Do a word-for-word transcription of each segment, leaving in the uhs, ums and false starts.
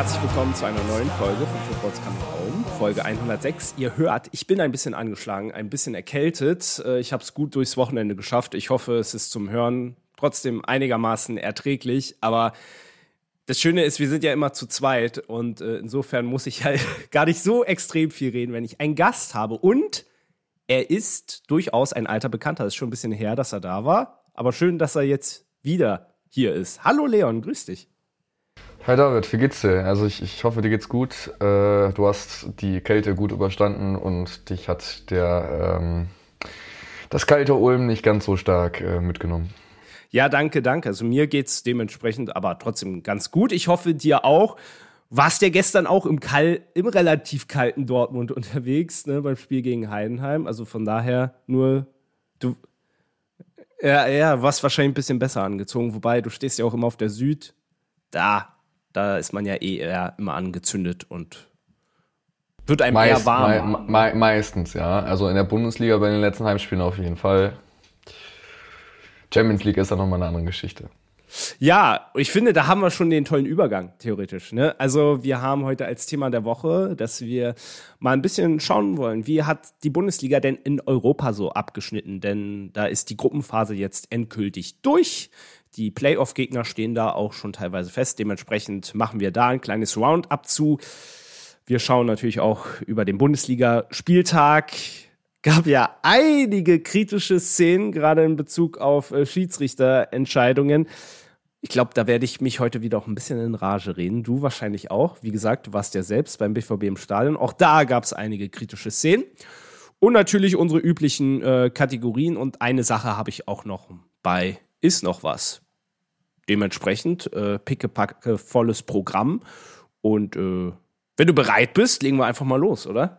herzlich willkommen zu einer neuen Folge von Footballs Coming Home, Folge hundertsechs. Ihr hört, ich bin ein bisschen angeschlagen, ein bisschen erkältet. Ich habe es gut durchs Wochenende geschafft. Ich hoffe, es ist zum Hören trotzdem einigermaßen erträglich. Aber das Schöne ist, wir sind ja immer zu zweit und äh, insofern muss ich halt gar nicht so extrem viel reden, wenn ich einen Gast habe. Und er ist durchaus ein alter Bekannter. Es ist schon ein bisschen her, dass er da war. Aber schön, dass er jetzt wieder hier ist. Hallo Leon, grüß dich. Hi David, wie geht's dir? Also ich, ich hoffe, dir geht's gut. Äh, du hast die Kälte gut überstanden und dich hat der ähm, das kalte Ulm nicht ganz so stark äh, mitgenommen. Ja, danke, danke. Also mir geht's dementsprechend aber trotzdem ganz gut. Ich hoffe, dir auch. Warst ja gestern auch im, kal- im relativ kalten Dortmund unterwegs, ne, beim Spiel gegen Heidenheim. Also von daher nur du. Ja, ja, warst wahrscheinlich ein bisschen besser angezogen. Wobei, du stehst ja auch immer auf der Süd. Da. Da ist man ja eh eher immer angezündet und wird einem Meist, eher warm. Me- me- meistens, ja. Also in der Bundesliga bei den letzten Heimspielen auf jeden Fall. Champions League ist dann nochmal eine andere Geschichte. Ja, ich finde, da haben wir schon den tollen Übergang, theoretisch. Ne? Also wir haben heute als Thema der Woche, dass wir mal ein bisschen schauen wollen, wie hat die Bundesliga denn in Europa so abgeschnitten? Denn da ist die Gruppenphase jetzt endgültig durch. Die Playoff-Gegner stehen da auch schon teilweise fest. Dementsprechend machen wir da ein kleines Roundup zu. Wir schauen natürlich auch über den Bundesliga-Spieltag. Gab ja einige kritische Szenen, gerade in Bezug auf äh, Schiedsrichterentscheidungen. Ich glaube, da werde ich mich heute wieder auch ein bisschen in Rage reden. Du wahrscheinlich auch. Wie gesagt, du warst ja selbst beim B V B im Stadion. Auch da gab es einige kritische Szenen. Und natürlich unsere üblichen äh, Kategorien. Und eine Sache habe ich auch noch bei Ist noch was. Dementsprechend äh, pickepacke volles Programm. Und äh, wenn du bereit bist, legen wir einfach mal los, oder?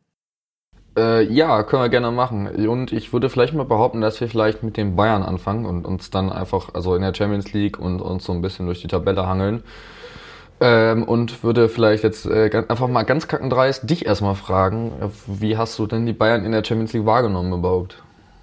Äh, ja, können wir gerne machen. Und ich würde vielleicht mal behaupten, dass wir vielleicht mit den Bayern anfangen und uns dann einfach, also in der Champions League und uns so ein bisschen durch die Tabelle hangeln. Ähm, und würde vielleicht jetzt äh, einfach mal ganz kackendreist dich erstmal fragen, wie hast du denn die Bayern in der Champions League wahrgenommen überhaupt?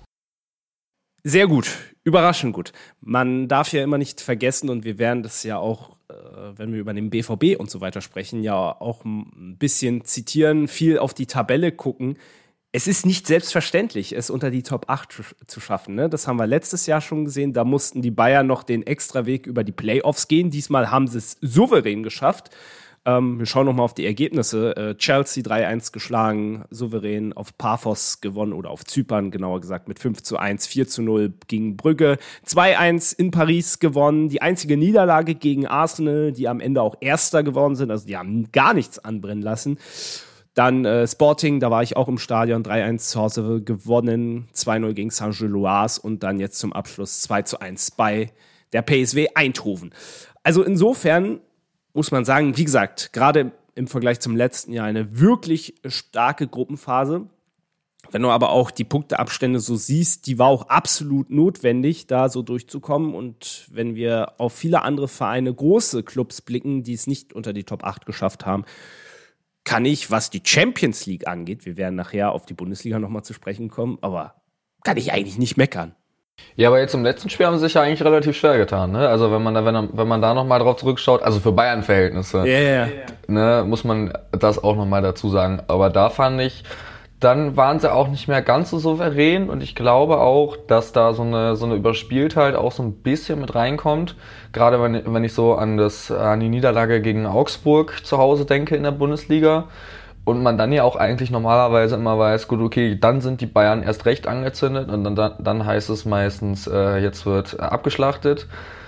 Sehr gut, überraschend gut. Man darf ja immer nicht vergessen, und wir werden das ja auch, äh, wenn wir über den B V B und so weiter sprechen, ja auch ein bisschen zitieren, viel auf die Tabelle gucken. Es ist nicht selbstverständlich, es unter die Top acht zu schaffen. Ne? Das haben wir letztes Jahr schon gesehen. Da mussten die Bayern noch den Extraweg über die Playoffs gehen. Diesmal haben sie es souverän geschafft. Ähm, wir schauen nochmal auf die Ergebnisse. Äh, Chelsea drei eins geschlagen, souverän auf Paphos gewonnen oder auf Zypern, genauer gesagt, mit fünf zu eins, vier zu null gegen Brügge. zwei eins in Paris gewonnen. Die einzige Niederlage gegen Arsenal, die am Ende auch Erster geworden sind. Also die haben gar nichts anbrennen lassen. Dann äh, Sporting, da war ich auch im Stadion, drei eins zu Hause gewonnen, zwei null gegen Saint-Gilloise und dann jetzt zum Abschluss zwei zu eins bei der P S V Eindhoven. Also insofern muss man sagen, wie gesagt, gerade im Vergleich zum letzten Jahr eine wirklich starke Gruppenphase. Wenn du aber auch die Punkteabstände so siehst, die war auch absolut notwendig, da so durchzukommen. Und wenn wir auf viele andere Vereine, große Clubs blicken, die es nicht unter die Top acht geschafft haben, kann ich, was die Champions League angeht, wir werden nachher auf die Bundesliga nochmal zu sprechen kommen, aber kann ich eigentlich nicht meckern. Ja, aber jetzt im letzten Spiel haben sie sich ja eigentlich relativ schwer getan, ne? Also wenn man da, wenn, wenn man da nochmal drauf zurückschaut, also für Bayern-Verhältnisse, yeah. ne, muss man das auch nochmal dazu sagen. Aber da fand ich, dann waren sie auch nicht mehr ganz so souverän und ich glaube auch, dass da so eine so eine Überspieltheit auch so ein bisschen mit reinkommt. Gerade wenn, wenn ich so an das an die Niederlage gegen Augsburg zu Hause denke in der Bundesliga und man dann ja auch eigentlich normalerweise immer weiß, gut, okay, dann sind die Bayern erst recht angezündet und dann, dann, dann heißt es meistens, äh, jetzt wird abgeschlachtet.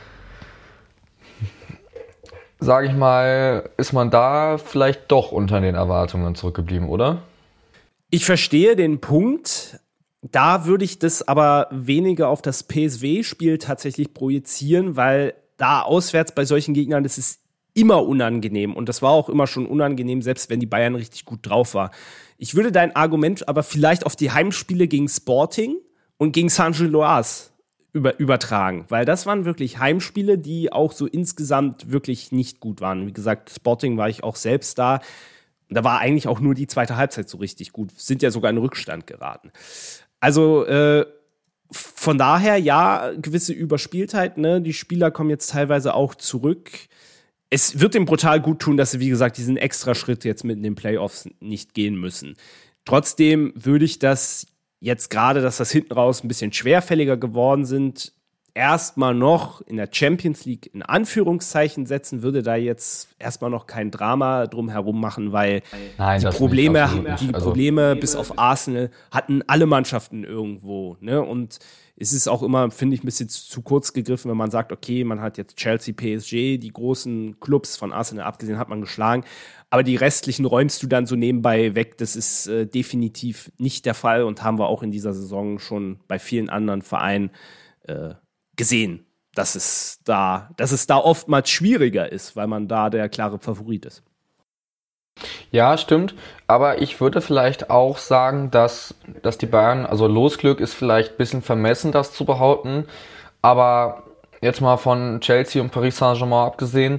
Sage ich mal, ist man da vielleicht doch unter den Erwartungen zurückgeblieben, oder? Ich verstehe den Punkt. Da würde ich das aber weniger auf das P S V-Spiel tatsächlich projizieren, weil da auswärts bei solchen Gegnern, das ist immer unangenehm. Und das war auch immer schon unangenehm, selbst wenn die Bayern richtig gut drauf war. Ich würde dein Argument aber vielleicht auf die Heimspiele gegen Sporting und gegen Saint-Gilloise über, übertragen. Weil das waren wirklich Heimspiele, die auch so insgesamt wirklich nicht gut waren. Wie gesagt, Sporting war ich auch selbst da. Da war eigentlich auch nur die zweite Halbzeit so richtig gut. Sind ja sogar in Rückstand geraten. Also äh, von daher, ja, gewisse Überspieltheit. Ne? Die Spieler kommen jetzt teilweise auch zurück. es wird dem brutal gut tun, dass sie, wie gesagt, diesen extra Schritt jetzt mit in den Playoffs nicht gehen müssen. Trotzdem würde ich das jetzt gerade, dass das hinten raus ein bisschen schwerfälliger geworden sind, erstmal noch in der Champions League in Anführungszeichen setzen, würde da jetzt erstmal noch kein Drama drum herum machen, weil Nein, die das Probleme, nicht, die also, Probleme bis auf Arsenal hatten alle Mannschaften irgendwo, ne? Und es ist auch immer, finde ich, ein bisschen zu kurz gegriffen, wenn man sagt, okay, man hat jetzt Chelsea, P S G, die großen Clubs von Arsenal abgesehen, hat man geschlagen, aber die restlichen räumst du dann so nebenbei weg. Das ist äh, definitiv nicht der Fall und haben wir auch in dieser Saison schon bei vielen anderen Vereinen äh, gesehen, dass es da, dass es da oftmals schwieriger ist, weil man da der klare Favorit ist. Ja, stimmt. Aber ich würde vielleicht auch sagen, dass, dass die Bayern, also Losglück ist vielleicht ein bisschen vermessen, das zu behaupten. Aber jetzt mal von Chelsea und Paris Saint-Germain abgesehen,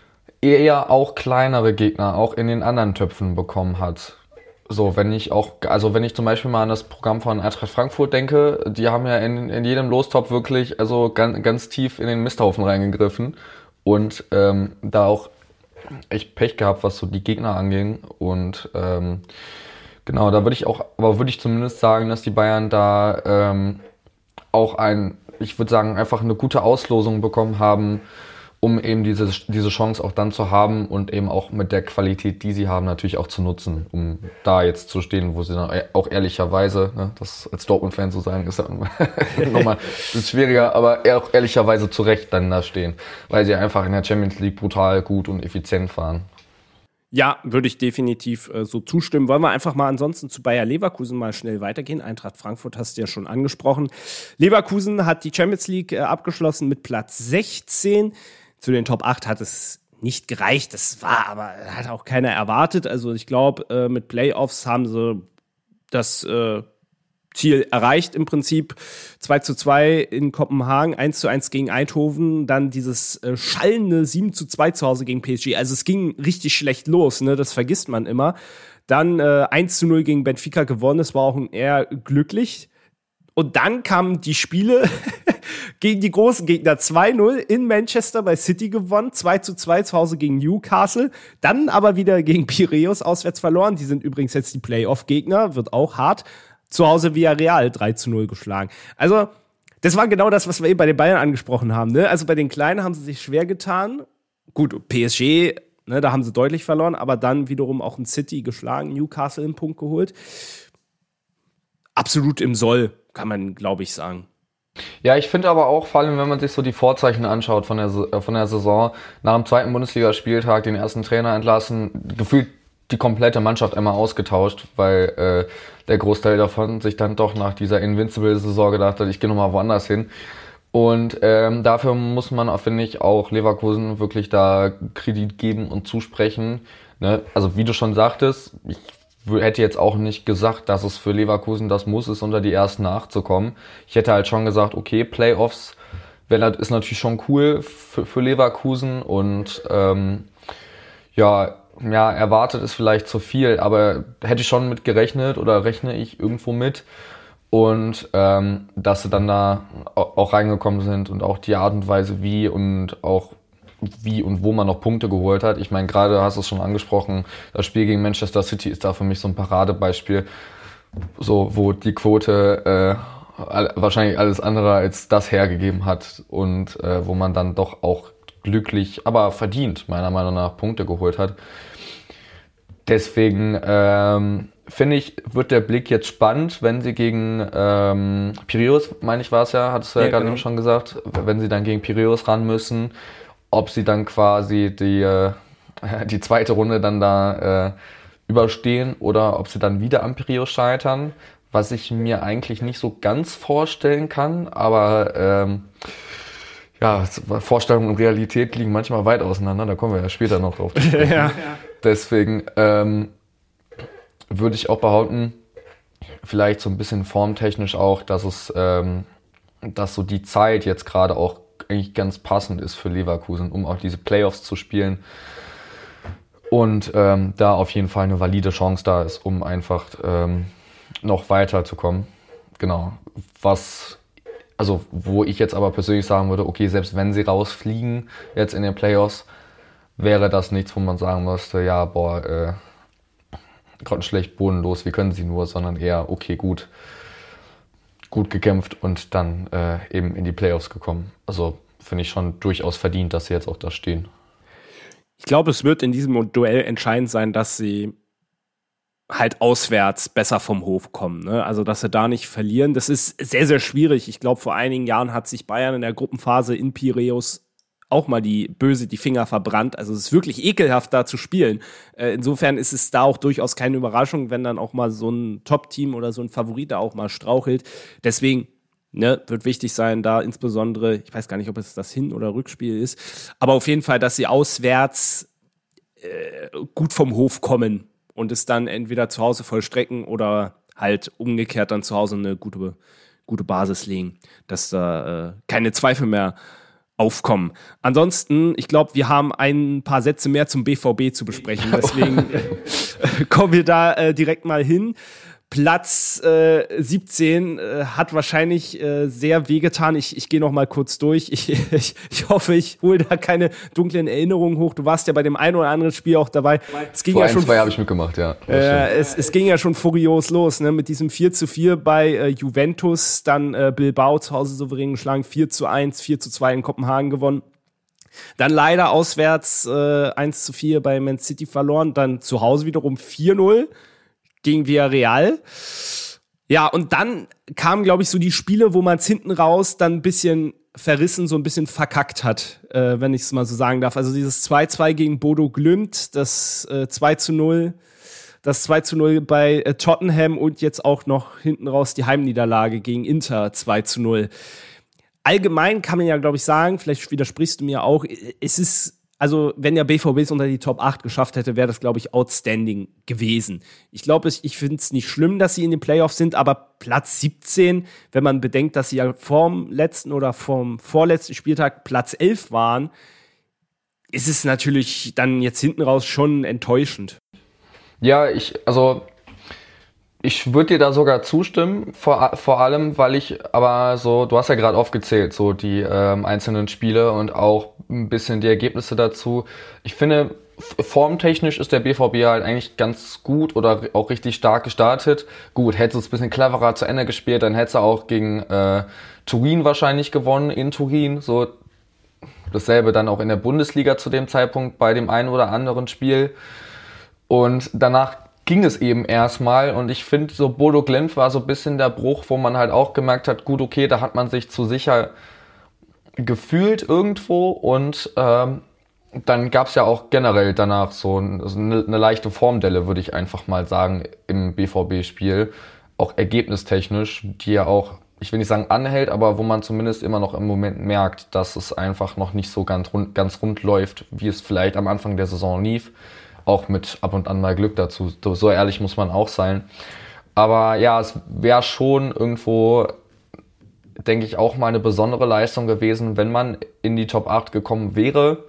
eher auch kleinere Gegner auch in den anderen Töpfen bekommen hat. So, wenn ich auch, also wenn ich zum Beispiel mal an das Programm von Eintracht Frankfurt denke, die haben ja in, in jedem Lostopf wirklich also ganz, ganz tief in den Misthaufen reingegriffen und ähm, da auch echt Pech gehabt, was so die Gegner anging. Und ähm, genau, da würde ich auch, aber würde ich zumindest sagen, dass die Bayern da ähm, auch ein, ich würde sagen, einfach eine gute Auslosung bekommen haben, um eben diese, diese Chance auch dann zu haben und eben auch mit der Qualität, die sie haben, natürlich auch zu nutzen, um da jetzt zu stehen, wo sie dann auch ehrlicherweise, ne, das als Dortmund-Fan zu sagen, ist ja nochmal ein bisschen schwieriger, aber auch ehrlicherweise zu Recht dann da stehen, weil sie einfach in der Champions League brutal gut und effizient fahren. Ja, würde ich definitiv äh, so zustimmen. Wollen wir einfach mal ansonsten zu Bayer Leverkusen mal schnell weitergehen. Eintracht Frankfurt hast du ja schon angesprochen. Leverkusen hat die Champions League äh, abgeschlossen mit Platz sechzehn. Zu den Top acht hat es nicht gereicht. Das war aber, hat auch keiner erwartet. Also ich glaube, äh, mit Playoffs haben sie das äh, Ziel erreicht im Prinzip. zwei zu zwei in Kopenhagen, eins zu eins gegen Eindhoven, dann dieses äh, schallende sieben zu zwei zu Hause gegen P S G. Also es ging richtig schlecht los, ne? Das vergisst man immer. Dann äh, eins zu null gegen Benfica gewonnen, das war auch eher glücklich. Und dann kamen die Spiele gegen die großen Gegner. zwei null in Manchester bei City gewonnen, zwei zu zwei zu Hause gegen Newcastle, dann aber wieder gegen Piraeus auswärts verloren. Die sind übrigens jetzt die Playoff-Gegner, wird auch hart. Zu Hause Villarreal drei zu null geschlagen. Also, das war genau das, was wir eben bei den Bayern angesprochen haben. Ne? Also bei den Kleinen haben sie sich schwer getan. Gut, P S G, ne, da haben sie deutlich verloren, aber dann wiederum auch ein City geschlagen, Newcastle einen Punkt geholt. Absolut im Soll, kann man, glaube ich, sagen. Ja, ich finde aber auch, vor allem wenn man sich so die Vorzeichen anschaut von der, von der Saison, nach dem zweiten Bundesligaspieltag den ersten Trainer entlassen, gefühlt die komplette Mannschaft einmal ausgetauscht, weil äh, der Großteil davon sich dann doch nach dieser Invincible-Saison gedacht hat, ich gehe nochmal woanders hin. Und ähm, dafür muss man, finde ich, auch Leverkusen wirklich da Kredit geben und zusprechen. Ne? Also wie du schon sagtest, ich hätte jetzt auch nicht gesagt, dass es für Leverkusen das Muss ist, unter die ersten acht zu kommen. Ich hätte halt schon gesagt, okay, Playoffs ist natürlich schon cool für, für Leverkusen und ähm, ja, ja, erwartet ist vielleicht zu viel, aber hätte ich schon mit gerechnet oder rechne ich irgendwo mit. Und ähm, dass sie dann da auch reingekommen sind und auch die Art und Weise, wie und auch wie und wo man noch Punkte geholt hat. Ich meine, gerade hast du es schon angesprochen, das Spiel gegen Manchester City ist da für mich so ein Paradebeispiel, so wo die Quote äh, all, wahrscheinlich alles andere als das hergegeben hat und äh, wo man dann doch auch glücklich, aber verdient, meiner Meinung nach, Punkte geholt hat. Deswegen ähm, finde ich, wird der Blick jetzt spannend, wenn sie gegen ähm, Piraeus, meine ich war es ja, hattest du ja, ja gerade genau. schon gesagt, wenn sie dann gegen Piraeus ran müssen, ob sie dann quasi die, äh, die zweite Runde dann da äh, überstehen oder ob sie dann wieder am Piraeus scheitern, was ich mir eigentlich nicht so ganz vorstellen kann, aber ähm, ja, Vorstellung und Realität liegen manchmal weit auseinander, da kommen wir ja später noch drauf zu sprechen. ja. Deswegen ähm, würde ich auch behaupten, vielleicht so ein bisschen formtechnisch auch, dass es, ähm, dass so die Zeit jetzt gerade auch eigentlich ganz passend ist für Leverkusen, um auch diese Playoffs zu spielen und ähm, da auf jeden Fall eine valide Chance da ist, um einfach ähm, noch weiterzukommen. Genau, was, also wo ich jetzt aber persönlich sagen würde, okay, selbst wenn sie rausfliegen jetzt in den Playoffs, wäre das nichts, wo man sagen müsste, ja, boah, äh, grottenschlecht, bodenlos, wie können sie nur, sondern eher, okay, gut, gut gekämpft und dann äh, eben in die Playoffs gekommen. Also finde ich schon durchaus verdient, dass sie jetzt auch da stehen. Ich glaube, es wird in diesem Duell entscheidend sein, dass sie halt auswärts besser vom Hof kommen. Ne? Also, dass sie da nicht verlieren. Das ist sehr, sehr schwierig. Ich glaube, vor einigen Jahren hat sich Bayern in der Gruppenphase in Piräus auch mal die böse die Finger verbrannt. Also es ist wirklich ekelhaft, da zu spielen. Äh, insofern ist es da auch durchaus keine Überraschung, wenn dann auch mal so ein Top-Team oder so ein Favorit da auch mal strauchelt. Deswegen ne, wird wichtig sein, da insbesondere, ich weiß gar nicht, ob es das Hin- oder Rückspiel ist, aber auf jeden Fall, dass sie auswärts äh, gut vom Hof kommen und es dann entweder zu Hause vollstrecken oder halt umgekehrt dann zu Hause eine gute, gute Basis legen, dass da äh, keine Zweifel mehr aufkommen. Ansonsten, ich glaube, wir haben ein paar Sätze mehr zum B V B zu besprechen. Deswegen äh, kommen wir da äh, direkt mal hin. Platz äh, siebzehn äh, hat wahrscheinlich äh, sehr wehgetan. Ich, ich gehe noch mal kurz durch. Ich, ich, ich hoffe, ich hole da keine dunklen Erinnerungen hoch. Du warst ja bei dem einen oder anderen Spiel auch dabei. Es ging Vor ja ein, schon, zwei habe ich mitgemacht, ja. Äh, es, es ging ja schon furios los, ne? Mit diesem vier zu vier bei äh, Juventus, dann äh, Bilbao zu Hause souverän geschlagen, vier zu eins, vier zu zwei in Kopenhagen gewonnen. Dann leider auswärts äh, eins zu vier bei Man City verloren, dann zu Hause wiederum vier null gegen Villarreal. Ja, und dann kamen, glaube ich, so die Spiele, wo man es hinten raus dann ein bisschen verrissen, so ein bisschen verkackt hat, äh, wenn ich es mal so sagen darf. Also dieses zwei zwei gegen Bodo Glimt, das äh, zwei zu null, das zwei zu null bei äh, Tottenham und jetzt auch noch hinten raus die Heimniederlage gegen Inter zwei zu null. Allgemein kann man ja, glaube ich, sagen, vielleicht widersprichst du mir auch, es ist also, wenn der B V B es unter die Top acht geschafft hätte, wäre das, glaube ich, outstanding gewesen. Ich glaube, ich, ich finde es nicht schlimm, dass sie in den Playoffs sind, aber Platz siebzehn, wenn man bedenkt, dass sie ja vorm letzten oder vom vorletzten Spieltag Platz elf waren, ist es natürlich dann jetzt hinten raus schon enttäuschend. Ja, ich, also ich würde dir da sogar zustimmen, vor, vor allem, weil ich aber so, du hast ja gerade aufgezählt, so die ähm, einzelnen Spiele und auch ein bisschen die Ergebnisse dazu. Ich finde, formtechnisch ist der B V B halt eigentlich ganz gut oder auch richtig stark gestartet. Gut, hätte es ein bisschen cleverer zu Ende gespielt, dann hätte es auch gegen äh, Turin wahrscheinlich gewonnen, in Turin. So dasselbe dann auch in der Bundesliga zu dem Zeitpunkt bei dem einen oder anderen Spiel. Und danach ging es eben erstmal und ich finde, so Bodo Glimt war so ein bisschen der Bruch, wo man halt auch gemerkt hat, gut, okay, da hat man sich zu sicher gefühlt irgendwo und ähm, dann gab es ja auch generell danach so eine, eine leichte Formdelle, würde ich einfach mal sagen, im B V B-Spiel, auch ergebnistechnisch, die ja auch, ich will nicht sagen anhält, aber wo man zumindest immer noch im Moment merkt, dass es einfach noch nicht so ganz rund, ganz rund läuft, wie es vielleicht am Anfang der Saison lief. Auch mit ab und an mal Glück dazu. So ehrlich muss man auch sein. Aber ja, es wäre schon irgendwo, denke ich, auch mal eine besondere Leistung gewesen, wenn man in die Top acht gekommen wäre.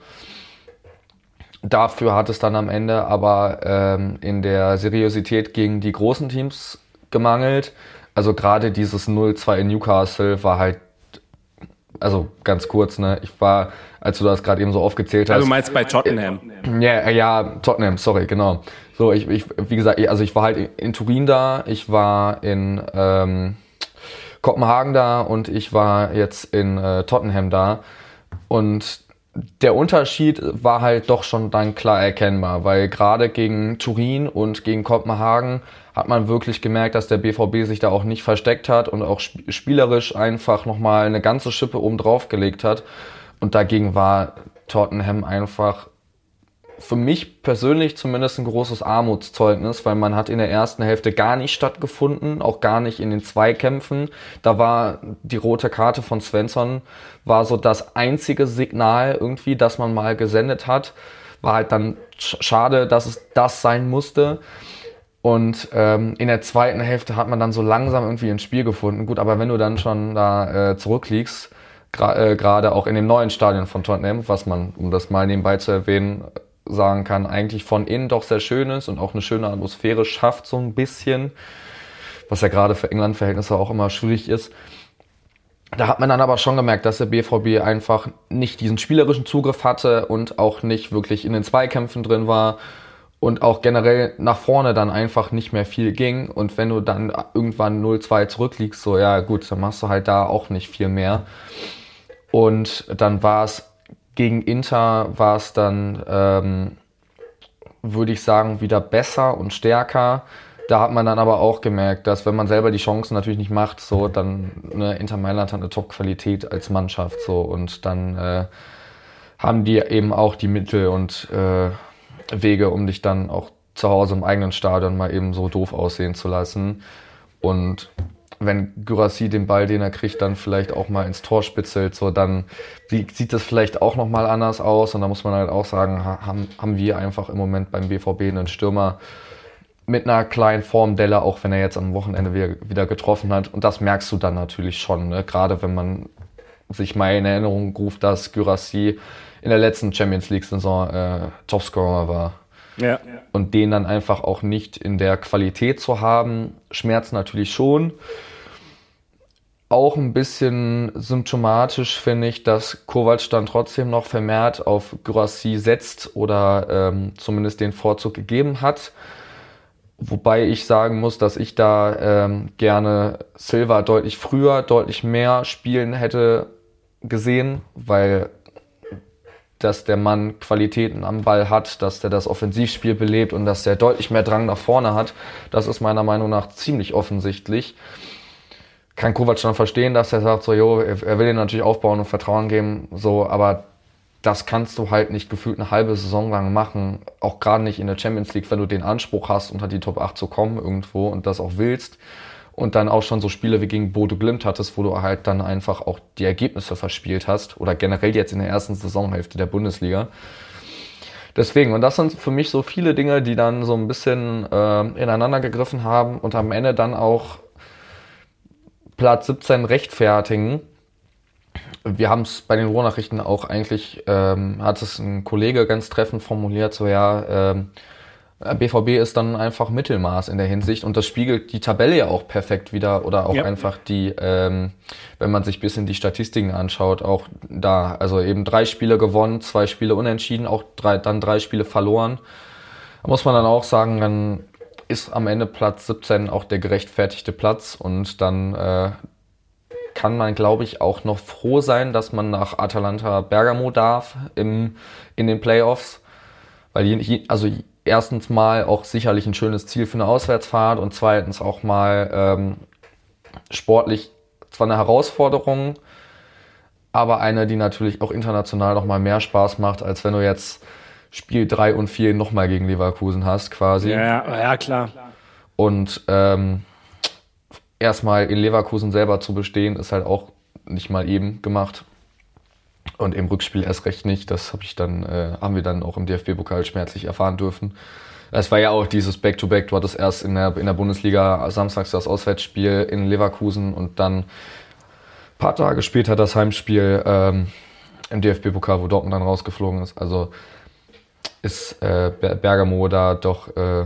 Dafür hat es dann am Ende aber ähm, in der Seriosität gegen die großen Teams gemangelt. Also gerade dieses null zwei in Newcastle war halt, also ganz kurz, ne, ich war, als du das gerade eben so aufgezählt hast. Also du meinst bei Tottenham? Ja, ja, Tottenham, sorry, genau. So, ich, ich, wie gesagt, also ich war halt in Turin da, ich war in ähm, Kopenhagen da und ich war jetzt in äh, Tottenham da. Und der Unterschied war halt doch schon dann klar erkennbar, weil gerade gegen Turin und gegen Kopenhagen hat man wirklich gemerkt, dass der B V B sich da auch nicht versteckt hat und auch spielerisch einfach nochmal eine ganze Schippe oben drauf gelegt hat. Und dagegen war Tottenham einfach für mich persönlich zumindest ein großes Armutszeugnis, weil man hat in der ersten Hälfte gar nicht stattgefunden, auch gar nicht in den Zweikämpfen. Da war die rote Karte von Svensson, war so das einzige Signal irgendwie, das man mal gesendet hat. War halt dann schade, dass es das sein musste. Und ähm, in der zweiten Hälfte hat man dann so langsam irgendwie ins Spiel gefunden. Gut, aber wenn du dann schon da äh, zurückliegst, gerade gra- äh, auch in dem neuen Stadion von Tottenham, was man, um das mal nebenbei zu erwähnen, sagen kann, eigentlich von innen doch sehr schön ist und auch eine schöne Atmosphäre schafft so ein bisschen, was ja gerade für England-Verhältnisse auch immer schwierig ist. Da hat man dann aber schon gemerkt, dass der B V B einfach nicht diesen spielerischen Zugriff hatte und auch nicht wirklich in den Zweikämpfen drin war und auch generell nach vorne dann einfach nicht mehr viel ging. Und wenn du dann irgendwann null zwei zurückliegst, so ja gut, dann machst du halt da auch nicht viel mehr. Und dann war es gegen Inter, war es dann, ähm, würde ich sagen, wieder besser und stärker. Da hat man dann aber auch gemerkt, dass wenn man selber die Chancen natürlich nicht macht, so dann ne, Inter Mailand hat eine Top-Qualität als Mannschaft so und dann äh, haben die eben auch die Mittel und äh, Wege, um dich dann auch zu Hause im eigenen Stadion mal eben so doof aussehen zu lassen. Und wenn Guirassy den Ball, den er kriegt, dann vielleicht auch mal ins Tor spitzelt, so dann sieht das vielleicht auch nochmal anders aus. Und da muss man halt auch sagen, haben, haben wir einfach im Moment beim B V B einen Stürmer mit einer kleinen Formdelle, auch wenn er jetzt am Wochenende wieder, wieder getroffen hat. Und das merkst du dann natürlich schon, ne? Gerade wenn man sich mal in Erinnerung ruft, dass Guirassy in der letzten Champions League-Saison äh, Topscorer war. Ja. Und den dann einfach auch nicht in der Qualität zu haben, schmerzt natürlich schon. Auch ein bisschen symptomatisch finde ich, dass Kovac dann trotzdem noch vermehrt auf Guirassy setzt oder ähm, zumindest den Vorzug gegeben hat. Wobei ich sagen muss, dass ich da ähm, gerne Silva deutlich früher, deutlich mehr spielen hätte gesehen, weil dass der Mann Qualitäten am Ball hat, dass der das Offensivspiel belebt und dass der deutlich mehr Drang nach vorne hat, das ist meiner Meinung nach ziemlich offensichtlich. Kann Kovac dann verstehen, dass er sagt, so, jo, er will ihn natürlich aufbauen und Vertrauen geben, so, aber das kannst du halt nicht gefühlt eine halbe Saison lang machen, auch gerade nicht in der Champions League, wenn du den Anspruch hast, unter die Top acht zu kommen irgendwo und das auch willst und dann auch schon so Spiele wie gegen Bodo Glimt hattest, wo du halt dann einfach auch die Ergebnisse verspielt hast oder generell jetzt in der ersten Saisonhälfte der Bundesliga. Deswegen, und das sind für mich so viele Dinge, die dann so ein bisschen äh, ineinander gegriffen haben und am Ende dann auch Platz siebzehn rechtfertigen. Wir haben es bei den Ruhrnachrichten auch eigentlich, ähm, hat es ein Kollege ganz treffend formuliert, so ja, ähm, B V B ist dann einfach Mittelmaß in der Hinsicht und das spiegelt die Tabelle ja auch perfekt wieder oder auch ja. einfach die, ähm, wenn man sich ein bisschen die Statistiken anschaut, auch da, also eben drei Spiele gewonnen, zwei Spiele unentschieden, auch drei, dann drei Spiele verloren. Da muss man dann auch sagen, dann ist am Ende Platz siebzehn auch der gerechtfertigte Platz und dann äh, kann man, glaube ich, auch noch froh sein, dass man nach Atalanta Bergamo darf im, in den Playoffs. Weil je, also erstens mal auch sicherlich ein schönes Ziel für eine Auswärtsfahrt und zweitens auch mal ähm, sportlich zwar eine Herausforderung, aber eine, die natürlich auch international noch mal mehr Spaß macht, als wenn du jetzt Spiel drei und vier nochmal gegen Leverkusen hast quasi. Ja, ja, klar. Und ähm, erstmal in Leverkusen selber zu bestehen, ist halt auch nicht mal eben gemacht. Und im Rückspiel erst recht nicht. Das hab ich dann, äh, haben wir dann auch im D F B-Pokal schmerzlich erfahren dürfen. Es war ja auch dieses Back-to-Back. Du hattest erst in der, in der Bundesliga samstags das Auswärtsspiel in Leverkusen und dann ein paar Tage später das Heimspiel ähm, im D F B-Pokal, wo Dortmund dann rausgeflogen ist. Also ist äh, Bergamo da doch, äh,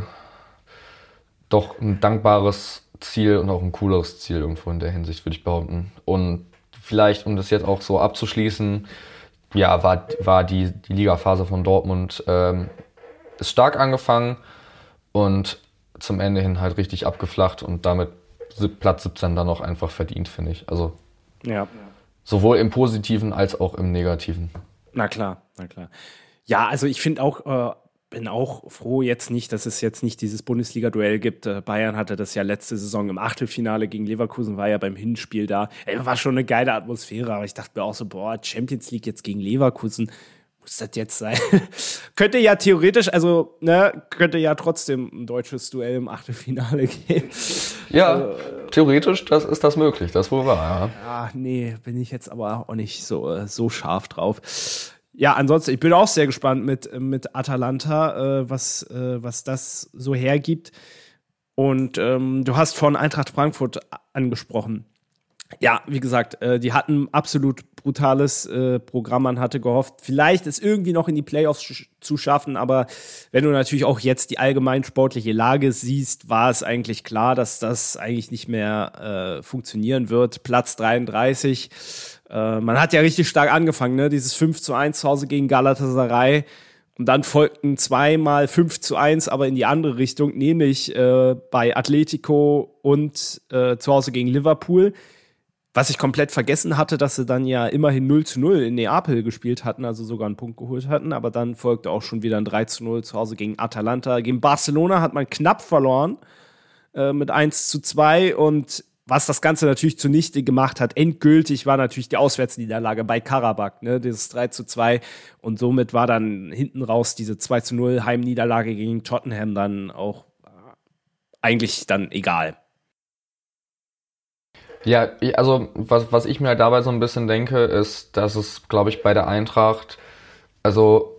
doch ein dankbares Ziel und auch ein cooleres Ziel irgendwo in der Hinsicht, würde ich behaupten. Und vielleicht, um das jetzt auch so abzuschließen, ja, war, war die, die Ligaphase von Dortmund ähm, ist stark angefangen und zum Ende hin halt richtig abgeflacht und damit Platz siebzehn dann auch einfach verdient, finde ich. Also ja. Sowohl im Positiven als auch im Negativen. Na klar, na klar. Ja, also ich finde auch, äh, bin auch froh jetzt nicht, dass es jetzt nicht dieses Bundesliga-Duell gibt. Äh, Bayern hatte das ja letzte Saison im Achtelfinale gegen Leverkusen, war ja beim Hinspiel da. Ey, war schon eine geile Atmosphäre, aber ich dachte mir auch so, boah, Champions League jetzt gegen Leverkusen, muss das jetzt sein? Könnte ja theoretisch, also, ne, könnte ja trotzdem ein deutsches Duell im Achtelfinale geben. Ja, äh, theoretisch das ist das möglich, das wohl wahr, ja. Ja, nee, bin ich jetzt aber auch nicht so, so scharf drauf. Ja, ansonsten, ich bin auch sehr gespannt mit, mit Atalanta, äh, was, äh, was das so hergibt. Und ähm, du hast von Eintracht Frankfurt angesprochen. Ja, wie gesagt, äh, die hatten absolut brutales äh, Programm. Man hatte gehofft, vielleicht es irgendwie noch in die Playoffs sch- zu schaffen. Aber wenn du natürlich auch jetzt die allgemein sportliche Lage siehst, war es eigentlich klar, dass das eigentlich nicht mehr äh, funktionieren wird. Platz dreiunddreißig. Äh, man hat ja richtig stark angefangen, ne? Dieses fünf zu eins zu Hause gegen Galatasaray. Und dann folgten zweimal fünf zu eins, aber in die andere Richtung, nämlich äh, bei Atletico und äh, zu Hause gegen Liverpool. Was ich komplett vergessen hatte, dass sie dann ja immerhin null zu null in Neapel gespielt hatten, also sogar einen Punkt geholt hatten. Aber dann folgte auch schon wieder ein drei zu null zu Hause gegen Atalanta. Gegen Barcelona hat man knapp verloren äh, mit eins zu zwei. Und was das Ganze natürlich zunichte gemacht hat, endgültig war natürlich die Auswärtsniederlage bei Karabakh, ne, dieses drei zu zwei. Und somit war dann hinten raus diese zwei zu null Heimniederlage gegen Tottenham dann auch eigentlich dann egal. Ja, also was, was ich mir halt dabei so ein bisschen denke, ist, dass es, glaube ich, bei der Eintracht, also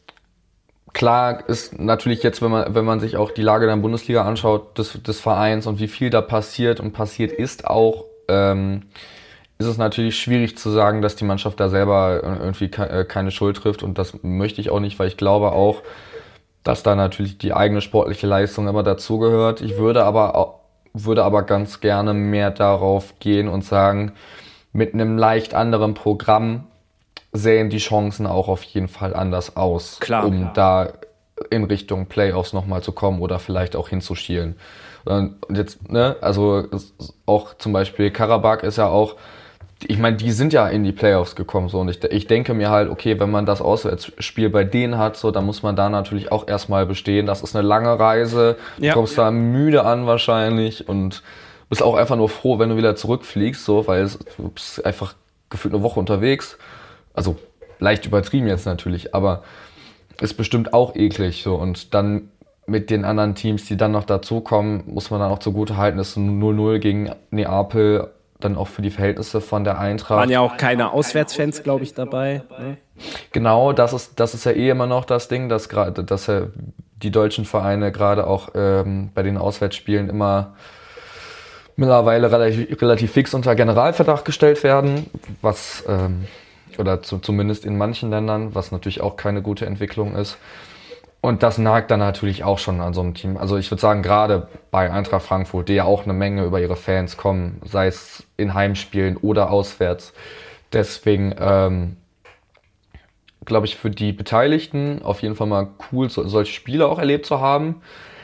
klar ist natürlich jetzt, wenn man, wenn man sich auch die Lage der Bundesliga anschaut, des, des Vereins und wie viel da passiert und passiert ist auch, ähm, ist es natürlich schwierig zu sagen, dass die Mannschaft da selber irgendwie ke- keine Schuld trifft, und das möchte ich auch nicht, weil ich glaube auch, dass da natürlich die eigene sportliche Leistung immer dazugehört. Ich würde aber auch würde aber ganz gerne mehr darauf gehen und sagen, mit einem leicht anderen Programm sehen die Chancen auch auf jeden Fall anders aus, Klar, um klar. da in Richtung Playoffs nochmal zu kommen oder vielleicht auch hinzuschielen. Und jetzt, ne, also auch zum Beispiel Karabakh ist ja auch, ich meine, die sind ja in die Playoffs gekommen, so, und ich, ich denke mir halt, okay, wenn man das Auswärtsspiel bei denen hat, so, dann muss man da natürlich auch erstmal bestehen. Das ist eine lange Reise, du Ja. kommst da müde an wahrscheinlich und bist auch einfach nur froh, wenn du wieder zurückfliegst, so, weil es, du bist einfach gefühlt eine Woche unterwegs. Also leicht übertrieben jetzt natürlich, aber ist bestimmt auch eklig, so, und dann mit den anderen Teams, die dann noch dazukommen, muss man dann auch zugute halten, dass null null gegen Neapel dann auch für die Verhältnisse von der Eintracht. Waren ja auch keine Auswärtsfans, glaube ich, dabei. Ne? Genau, das ist, das ist ja eh immer noch das Ding, dass gerade, dass ja die deutschen Vereine gerade auch ähm, bei den Auswärtsspielen immer mittlerweile relativ, relativ fix unter Generalverdacht gestellt werden, was ähm, oder zu, zumindest in manchen Ländern, was natürlich auch keine gute Entwicklung ist. Und das nagt dann natürlich auch schon an so einem Team. Also ich würde sagen, gerade bei Eintracht Frankfurt, die ja auch eine Menge über ihre Fans kommen, sei es in Heimspielen oder auswärts. Deswegen ähm, glaube ich, für die Beteiligten auf jeden Fall mal cool, so, solche Spiele auch erlebt zu haben.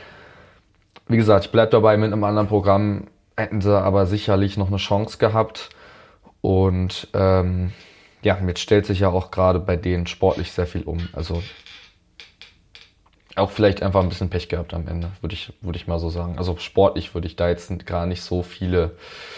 Wie gesagt, ich bleibe dabei, mit einem anderen Programm hätten sie aber sicherlich noch eine Chance gehabt. Und ähm, ja, jetzt stellt sich ja auch gerade bei denen sportlich sehr viel um. Also auch vielleicht einfach ein bisschen Pech gehabt am Ende, würde ich, würde ich mal so sagen. Also sportlich würde ich da jetzt gar nicht so viele,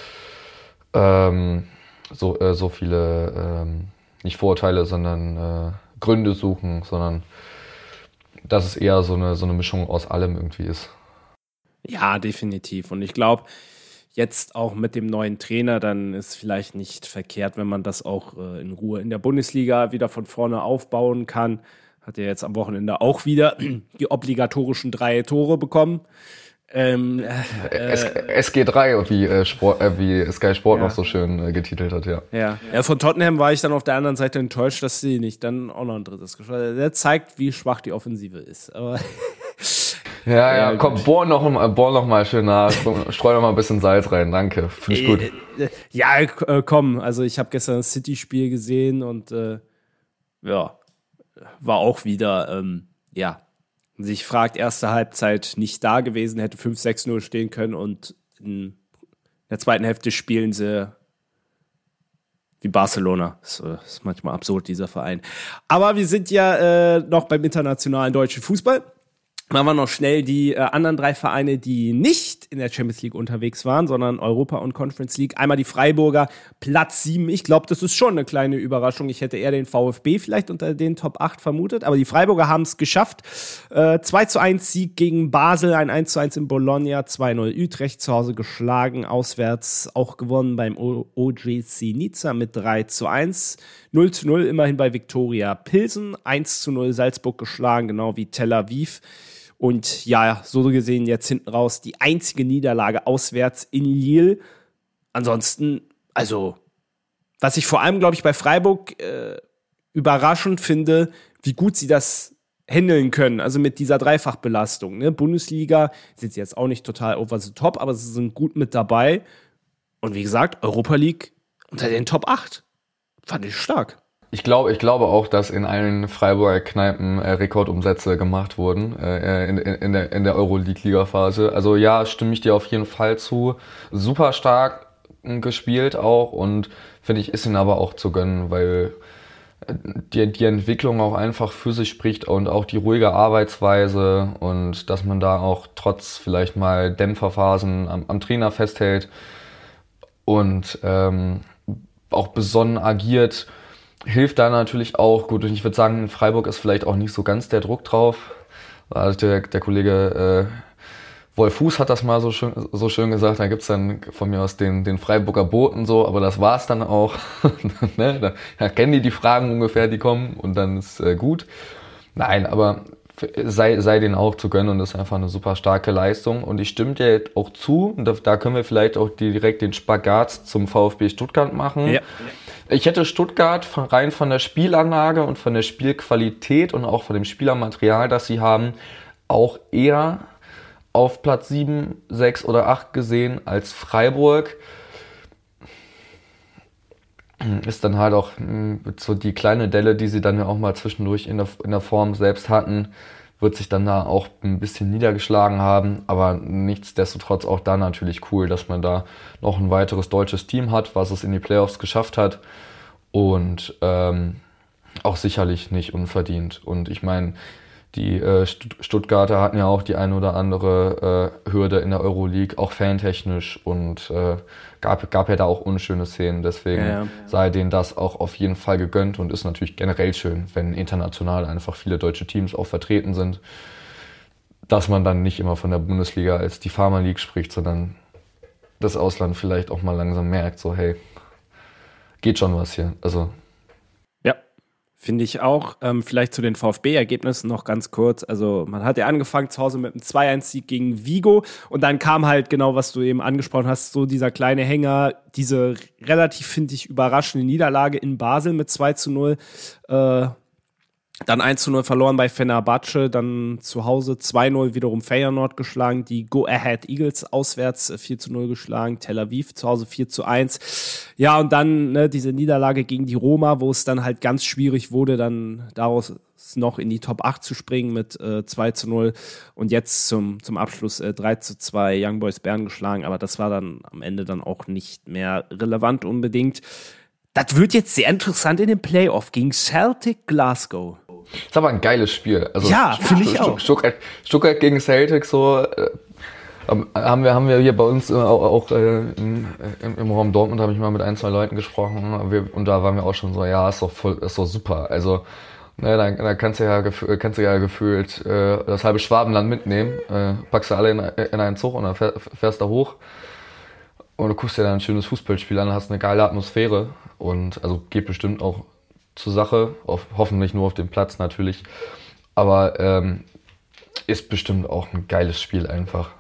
ähm, so, äh, so viele, ähm, nicht Vorurteile, sondern äh, Gründe suchen, sondern dass es eher so eine, so eine Mischung aus allem irgendwie ist. Ja, definitiv. Und ich glaube, jetzt auch mit dem neuen Trainer, dann ist vielleicht nicht verkehrt, wenn man das auch äh, in Ruhe in der Bundesliga wieder von vorne aufbauen kann. Hat ja jetzt am Wochenende auch wieder die obligatorischen drei Tore bekommen. Ähm, äh, S G drei, wie, äh, Sport, äh, wie Sky Sport Ja. noch so schön äh, getitelt hat, ja. ja. ja, von Tottenham war ich dann auf der anderen Seite enttäuscht, dass sie nicht dann auch noch ein drittes geschafft haben. Der zeigt, wie schwach die Offensive ist. Aber Ja, ja, Ja, komm, gut. bohr noch, mal- bohr noch mal schön nach, streu noch mal ein bisschen Salz rein, danke, finde ich gut. Äh, Ja, äh, komm, also ich habe gestern das City-Spiel gesehen und äh, ja, war auch wieder, ähm, ja, sich fragt, erste Halbzeit nicht da gewesen, hätte fünf sechs null stehen können und in der zweiten Hälfte spielen sie wie Barcelona. Das ist manchmal absurd, dieser Verein. Aber wir sind ja äh, noch beim internationalen deutschen Fußball. Machen wir noch schnell die äh, anderen drei Vereine, die nicht in der Champions League unterwegs waren, sondern Europa und Conference League. Einmal die Freiburger, Platz sieben. Ich glaube, das ist schon eine kleine Überraschung. Ich hätte eher den VfB vielleicht unter den Top acht vermutet. Aber die Freiburger haben es geschafft. Äh, zwei zu eins Sieg gegen Basel, ein eins zu eins in Bologna, zwei null Utrecht zu Hause geschlagen. Auswärts auch gewonnen beim O J C Nizza mit drei zu eins. null zu null immerhin bei Viktoria Pilsen. eins zu null Salzburg geschlagen, genau wie Tel Aviv. Und ja, so gesehen jetzt hinten raus die einzige Niederlage auswärts in Lille. Ansonsten Also, was ich vor allem, glaube ich, bei Freiburg äh, überraschend finde, wie gut sie das handeln können, also mit dieser Dreifachbelastung. Ne? Bundesliga sind sie jetzt auch nicht total over the top, aber sie sind gut mit dabei. Und wie gesagt, Europa League unter den Top acht. Fand ich stark. Ich glaube, ich glaube auch, dass in allen Freiburger Kneipen äh, Rekordumsätze gemacht wurden äh, in, in, in der, in der Euroleague-Liga-Phase. Also ja, stimme ich dir auf jeden Fall zu. Super stark gespielt auch und finde ich, ist ihnen aber auch zu gönnen, weil die, die Entwicklung auch einfach für sich spricht und auch die ruhige Arbeitsweise und dass man da auch trotz vielleicht mal Dämpferphasen am, am Trainer festhält und ähm, auch besonnen agiert, hilft da natürlich auch. Gut, und ich würde sagen, in Freiburg ist vielleicht auch nicht so ganz der Druck drauf. Also der, der Kollege äh, Wolf Fuß hat das mal so schön, so schön gesagt, da gibt's dann von mir aus den, den Freiburger Boten so, aber das war's dann auch. ne? da, da kennen die die Fragen ungefähr, die kommen und dann ist äh, gut. Nein, aber sei, sei denen auch zu gönnen und das ist einfach eine super starke Leistung. Und ich stimme dir auch zu, und da, da können wir vielleicht auch direkt den Spagat zum VfB Stuttgart machen. Ja. Ich hätte Stuttgart von, rein von der Spielanlage und von der Spielqualität und auch von dem Spielermaterial, das sie haben, auch eher auf Platz sieben, sechs oder acht gesehen als Freiburg. Ist dann halt auch so die kleine Delle, die sie dann ja auch mal zwischendurch in der, in der Form selbst hatten, wird sich dann da auch ein bisschen niedergeschlagen haben. Aber nichtsdestotrotz auch da natürlich cool, dass man da noch ein weiteres deutsches Team hat, was es in die Playoffs geschafft hat. Und ähm, auch sicherlich nicht unverdient. Und ich meine, die äh, Stuttgarter hatten ja auch die eine oder andere äh, Hürde in der Euroleague, auch fantechnisch und äh, gab, gab ja da auch unschöne Szenen. Deswegen ja, ja. sei denen das auch auf jeden Fall gegönnt und ist natürlich generell schön, wenn international einfach viele deutsche Teams auch vertreten sind, dass man dann nicht immer von der Bundesliga als die Pharma League spricht, sondern das Ausland vielleicht auch mal langsam merkt, so hey, geht schon was hier. Also finde ich auch. Ähm, vielleicht zu den VfB-Ergebnissen noch ganz kurz. Also man hat ja angefangen zu Hause mit einem zwei eins Sieg gegen Vigo und dann kam halt genau, was du eben angesprochen hast, so dieser kleine Hänger, diese relativ, finde ich, überraschende Niederlage in Basel mit zwei zu null. Äh, dann eins zu null verloren bei Fenerbahce, dann zu Hause zwei null wiederum Feyenoord geschlagen, die Go Ahead Eagles auswärts vier zu null geschlagen, Tel Aviv zu Hause vier zu eins. Ja, und dann ne, diese Niederlage gegen die Roma, wo es dann halt ganz schwierig wurde, dann daraus noch in die Top acht zu springen mit äh, zwei zu null und jetzt zum, zum Abschluss äh, drei zu zwei Young Boys Bern geschlagen, aber das war dann am Ende dann auch nicht mehr relevant unbedingt. Das wird jetzt sehr interessant in den Playoff gegen Celtic Glasgow. Ist aber ein geiles Spiel. Also ja, finde ich auch. Stuttgart, Stuttgart gegen Celtic, so äh, haben wir haben wir hier bei uns äh, auch, auch äh, im, im, im Raum Dortmund habe ich mal mit ein, zwei Leuten gesprochen wir, und da waren wir auch schon so, ja, ist doch voll, ist doch super. Also ne, da, da kannst du ja kannst du ja gefühlt äh, das halbe Schwabenland mitnehmen, äh, packst du alle in, in einen Zug und dann fährst da hoch und du guckst dir dann ein schönes Fußballspiel an, hast eine geile Atmosphäre und also geht bestimmt auch zur Sache, auf, hoffentlich nur auf dem Platz natürlich, aber ähm, ist bestimmt auch ein geiles Spiel einfach.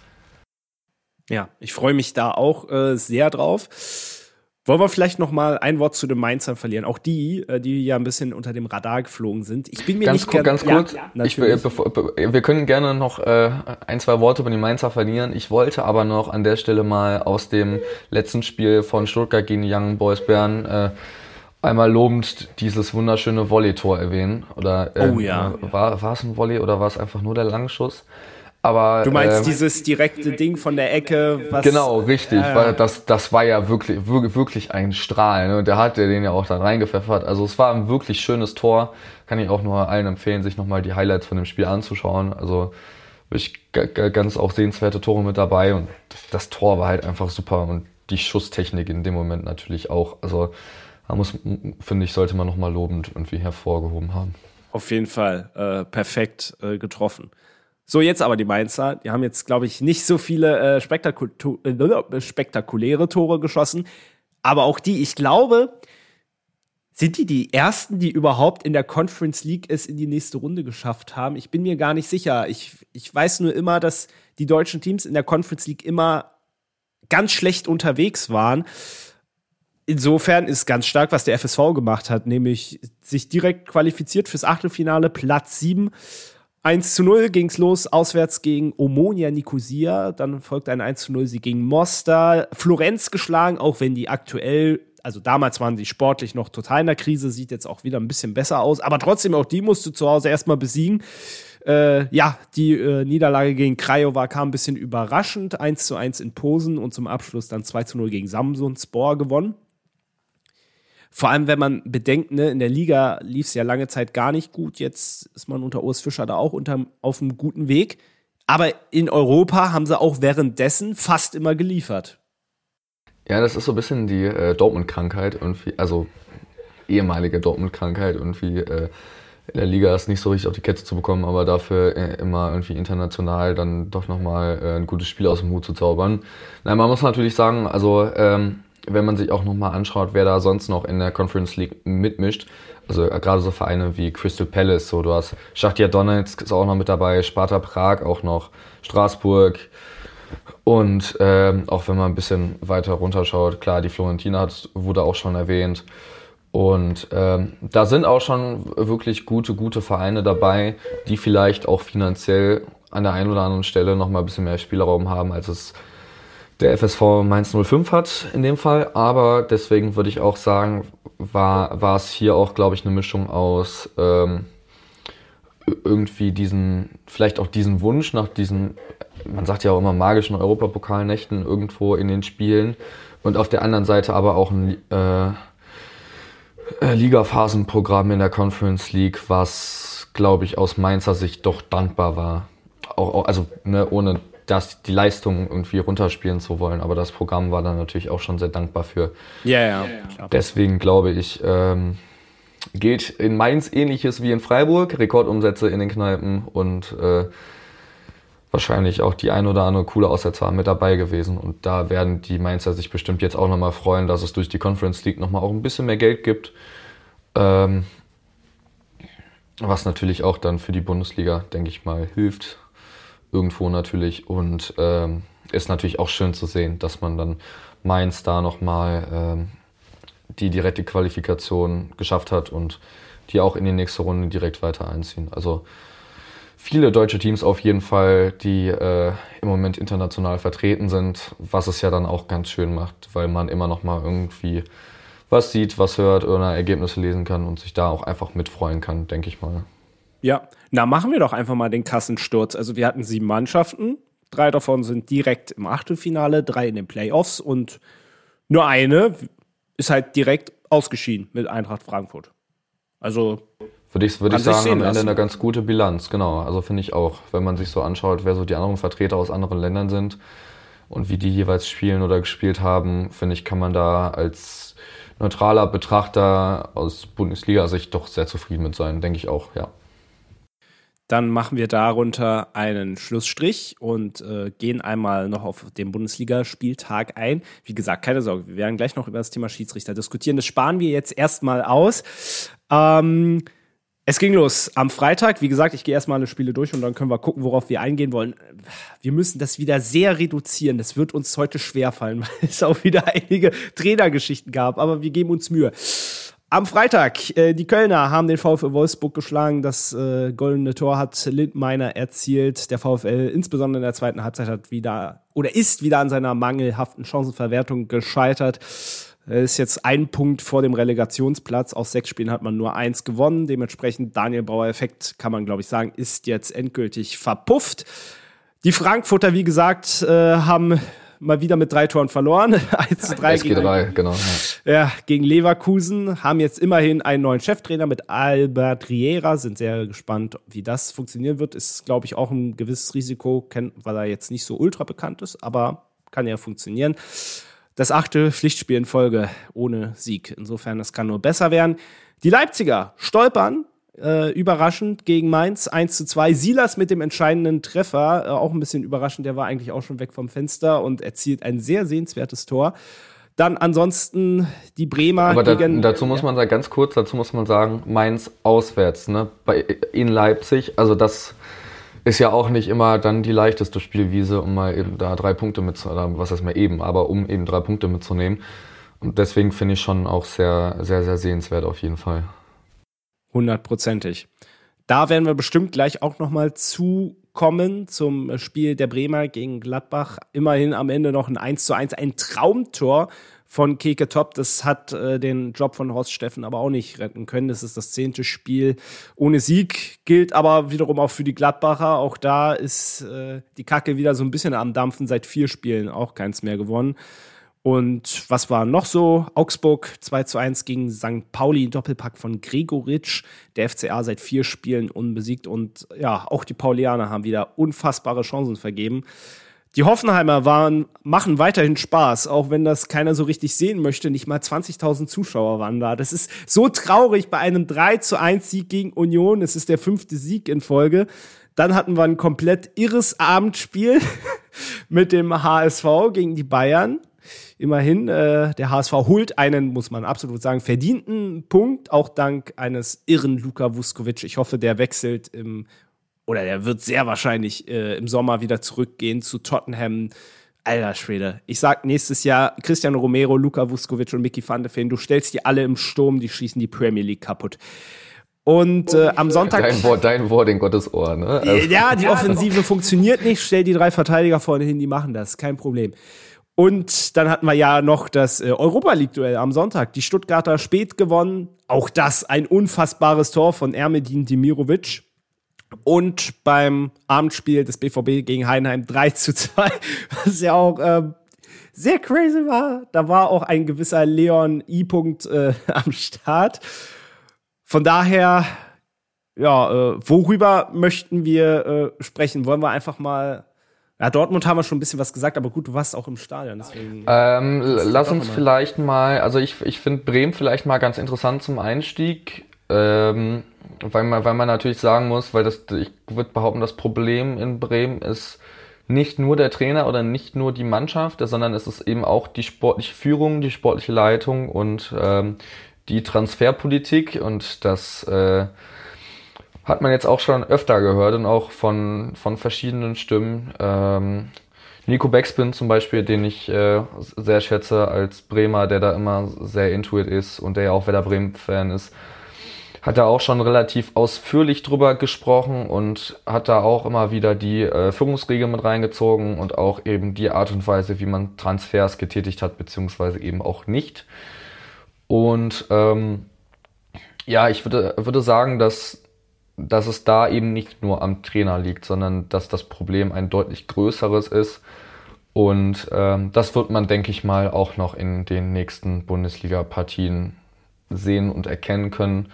Ja, ich freue mich da auch äh, sehr drauf. Wollen wir vielleicht noch mal ein Wort zu den Mainzern verlieren? Auch die, äh, die ja ein bisschen unter dem Radar geflogen sind. Ich bin mir ganz nicht kur- ganz ja, kurz. Ja, ich, bevor, wir können gerne noch äh, ein, zwei Worte über die Mainzer verlieren. Ich wollte aber noch an der Stelle mal aus dem letzten Spiel von Stuttgart gegen die Young Boys Bern äh, einmal lobend dieses wunderschöne Volley-Tor erwähnen. Oder äh, oh ja. War, war es ein Volley oder war es einfach nur der Langschuss? Aber, du meinst ähm, dieses direkte Ding von der Ecke? Was, genau, richtig. Äh, weil das, das war ja wirklich, wirklich, wirklich ein Strahl. Ne? Und der hat den ja auch da reingepfeffert. Also es war ein wirklich schönes Tor. Kann ich auch nur allen empfehlen, sich nochmal die Highlights von dem Spiel anzuschauen. Also wirklich g- g- ganz auch sehenswerte Tore mit dabei. Und das Tor war halt einfach super. Und die Schusstechnik in dem Moment natürlich auch. Also da muss, finde ich, sollte man nochmal lobend irgendwie hervorgehoben haben. Auf jeden Fall äh, perfekt äh, getroffen. So, jetzt aber die Mainzer. Die haben jetzt, glaube ich, nicht so viele äh, spektakul- äh, spektakuläre Tore geschossen. Aber auch die, ich glaube, sind die die Ersten, die überhaupt in der Conference League es in die nächste Runde geschafft haben? Ich bin mir gar nicht sicher. Ich, ich weiß nur immer, dass die deutschen Teams in der Conference League immer ganz schlecht unterwegs waren. insofern ist ganz stark, was der F S V gemacht hat, nämlich sich direkt qualifiziert fürs Achtelfinale, Platz sieben. eins zu null ging's los, auswärts gegen Omonia Nicosia. Dann folgt ein eins zu null Sieg gegen Mostar. Florenz geschlagen, auch wenn die aktuell, also damals waren die sportlich noch total in der Krise, sieht jetzt auch wieder ein bisschen besser aus. Aber trotzdem, auch die musst du zu Hause erstmal besiegen. Äh, ja, die äh, Niederlage gegen Craiova kam ein bisschen überraschend. eins zu eins in Posen und zum Abschluss dann zwei zu null gegen Samsunspor gewonnen. Vor allem, wenn man bedenkt, ne, in der Liga lief es ja lange Zeit gar nicht gut. Jetzt ist man unter Urs Fischer da auch unter, auf einem guten Weg. Aber in Europa haben sie auch währenddessen fast immer geliefert. Ja, das ist so ein bisschen die äh, Dortmund-Krankheit, irgendwie, also ehemalige Dortmund-Krankheit, irgendwie äh, in der Liga ist nicht so richtig auf die Kette zu bekommen, aber dafür äh, immer irgendwie international dann doch nochmal äh, ein gutes Spiel aus dem Hut zu zaubern. Nein, man muss natürlich sagen, also ähm, wenn man sich auch nochmal anschaut, wer da sonst noch in der Conference League mitmischt, also äh, gerade so Vereine wie Crystal Palace, so du hast Schachtar Donetsk ist auch noch mit dabei, Sparta Prag auch noch, Straßburg und ähm, auch wenn man ein bisschen weiter runterschaut, klar, die Florentina hat, wurde auch schon erwähnt. Und ähm, da sind auch schon wirklich gute, gute Vereine dabei, die vielleicht auch finanziell an der einen oder anderen Stelle noch mal ein bisschen mehr Spielraum haben, als es der F S V Mainz null fünf hat in dem Fall. Aber deswegen würde ich auch sagen, war, war es hier auch, glaube ich, eine Mischung aus ähm, irgendwie diesen, vielleicht auch diesen Wunsch nach diesen, man sagt ja auch immer magischen Europapokalnächten irgendwo in den Spielen und auf der anderen Seite aber auch ein äh, Ligaphasenprogramm in der Conference League, was, glaube ich, aus Mainzer Sicht doch dankbar war. Auch, auch, also ne, ohne das, die Leistung irgendwie runterspielen zu wollen, aber das Programm war dann natürlich auch schon sehr dankbar für. Ja, ja, klar. Deswegen glaube ich, ähm, gilt in Mainz Ähnliches wie in Freiburg, Rekordumsätze in den Kneipen und äh, wahrscheinlich auch die ein oder andere coole Aussetzer mit dabei gewesen. Und da werden die Mainzer sich bestimmt jetzt auch nochmal freuen, dass es durch die Conference League nochmal auch ein bisschen mehr Geld gibt. Ähm, was natürlich auch dann für die Bundesliga, denke ich mal, hilft. Irgendwo natürlich. Und ähm, ist natürlich auch schön zu sehen, dass man dann Mainz da nochmal ähm, die direkte Qualifikation geschafft hat und die auch in die nächste Runde direkt weiter einziehen. Also viele deutsche Teams auf jeden Fall, die äh, im Moment international vertreten sind, was es ja dann auch ganz schön macht, weil man immer noch mal irgendwie was sieht, was hört oder Ergebnisse lesen kann und sich da auch einfach mitfreuen kann, denke ich mal. Ja, na machen wir doch einfach mal den Kassensturz. Also wir hatten sieben Mannschaften, drei davon sind direkt im Achtelfinale, drei in den Playoffs und nur eine ist halt direkt ausgeschieden mit Eintracht Frankfurt. Also Würde ich, würde ich sagen, am Ende lassen. eine ganz gute Bilanz, genau. Also finde ich auch, wenn man sich so anschaut, wer so die anderen Vertreter aus anderen Ländern sind und wie die jeweils spielen oder gespielt haben, finde ich, kann man da als neutraler Betrachter aus Bundesliga-Sicht doch sehr zufrieden mit sein, denke ich auch, ja. Dann machen wir darunter einen Schlussstrich und äh, gehen einmal noch auf den Bundesligaspieltag ein. Wie gesagt, keine Sorge, wir werden gleich noch über das Thema Schiedsrichter diskutieren. Das sparen wir jetzt erstmal aus. Ähm, es ging los am Freitag. Wie gesagt, ich gehe erstmal alle Spiele durch und dann können wir gucken, worauf wir eingehen wollen. Wir müssen das wieder sehr reduzieren. Das wird uns heute schwerfallen, weil es auch wieder einige Trainergeschichten gab. Aber wir geben uns Mühe. Am Freitag, äh, die Kölner haben den VfL Wolfsburg geschlagen. Das äh, goldene Tor hat Lindmeiner erzielt. Der VfL, insbesondere in der zweiten Halbzeit, hat wieder oder ist wieder an seiner mangelhaften Chancenverwertung gescheitert. Er ist jetzt ein Punkt vor dem Relegationsplatz. Aus sechs Spielen hat man nur eins gewonnen. Dementsprechend Daniel Brauer-Effekt, kann man glaube ich sagen, ist jetzt endgültig verpufft. Die Frankfurter, wie gesagt, äh, haben mal wieder mit drei Toren verloren. eins zu drei S G drei, gegen, genau. Ja. Ja, gegen Leverkusen. Haben jetzt immerhin einen neuen Cheftrainer mit Albert Riera. Sind sehr gespannt, wie das funktionieren wird. Ist, glaube ich, auch ein gewisses Risiko, weil er jetzt nicht so ultra bekannt ist. Aber kann ja funktionieren. Das achte Pflichtspiel in Folge ohne Sieg. Insofern, das kann nur besser werden. Die Leipziger stolpern. Äh, überraschend gegen Mainz, eins zu zwei. Silas mit dem entscheidenden Treffer, äh, auch ein bisschen überraschend, der war eigentlich auch schon weg vom Fenster und erzielt ein sehr sehenswertes Tor. Dann ansonsten die Bremer Aber da, gegen... dazu muss man sagen, ganz kurz, dazu muss man sagen, Mainz auswärts, ne, bei, in Leipzig, also das ist ja auch nicht immer dann die leichteste Spielwiese, um mal eben da drei Punkte mitzunehmen, was heißt mal eben, aber um eben drei Punkte mitzunehmen. Und deswegen finde ich schon auch sehr, sehr, sehr sehenswert auf jeden Fall. Hundertprozentig. Da werden wir bestimmt gleich auch nochmal zukommen zum Spiel der Bremer gegen Gladbach. Immerhin am Ende noch ein eins zu eins, ein Traumtor von Keke Top. Das hat äh, den Job von Horst Steffen aber auch nicht retten können. Das ist das zehnte Spiel ohne Sieg, gilt aber wiederum auch für die Gladbacher. Auch da ist äh, die Kacke wieder so ein bisschen am Dampfen, seit vier Spielen auch keins mehr gewonnen. Und was war noch so? Augsburg zwei zu eins gegen Sankt Pauli, Doppelpack von Gregoritsch. Der F C A seit vier Spielen unbesiegt. Und ja, auch die Paulianer haben wieder unfassbare Chancen vergeben. Die Hoffenheimer waren, machen weiterhin Spaß, auch wenn das keiner so richtig sehen möchte. Nicht mal zwanzigtausend Zuschauer waren da. Das ist so traurig bei einem drei zu eins Sieg gegen Union. Es ist der fünfte Sieg in Folge. Dann hatten wir ein komplett irres Abendspiel mit dem H S V gegen die Bayern. Immerhin, äh, der H S V holt einen, muss man absolut sagen, verdienten Punkt, auch dank eines irren Luka Vuskovic. Ich hoffe, der wechselt im, oder der wird sehr wahrscheinlich äh, im Sommer wieder zurückgehen zu Tottenham. Alter Schwede. Ich sag nächstes Jahr Cristiano Romero, Luka Vuskovic und Mickey van de Ven, du stellst die alle im Sturm, die schießen die Premier League kaputt. Und äh, am Sonntag... Dein Wort, dein Wort in Gottes Ohr, ne? Also. Ja, die Offensive funktioniert nicht, stell die drei Verteidiger vorne hin, die machen das, kein Problem. Und dann hatten wir ja noch das äh, Europa-League-Duell am Sonntag. Die Stuttgarter spät gewonnen. Auch das ein unfassbares Tor von Ermedin Demirovic. Und beim Abendspiel des B V B gegen Heidenheim drei zu zwei, was ja auch ähm, sehr crazy war. Da war auch ein gewisser Leon I. Äh, am Start. Von daher, ja, äh, worüber möchten wir äh, sprechen? Wollen wir einfach mal... Ja, Dortmund haben wir schon ein bisschen was gesagt, aber gut, du warst auch im Stadion, deswegen... Ähm, lass uns mal. vielleicht mal, also ich, ich finde Bremen vielleicht mal ganz interessant zum Einstieg, ähm, weil man, weil man natürlich sagen muss, weil das, ich würde behaupten, das Problem in Bremen ist nicht nur der Trainer oder nicht nur die Mannschaft, sondern es ist eben auch die sportliche Führung, die sportliche Leitung und ähm, die Transferpolitik, und das... Äh, hat man jetzt auch schon öfter gehört und auch von, von verschiedenen Stimmen. Ähm, Nico Beckspin zum Beispiel, den ich äh, sehr schätze als Bremer, der da immer sehr into it ist und der ja auch Werder Bremen-Fan ist, hat da auch schon relativ ausführlich drüber gesprochen und hat da auch immer wieder die äh, Führungsriege mit reingezogen und auch eben die Art und Weise, wie man Transfers getätigt hat, beziehungsweise eben auch nicht. Und ähm, ja, ich würde, würde sagen, dass dass es da eben nicht nur am Trainer liegt, sondern dass das Problem ein deutlich größeres ist. Und ähm, das wird man, denke ich mal, auch noch in den nächsten Bundesliga-Partien sehen und erkennen können.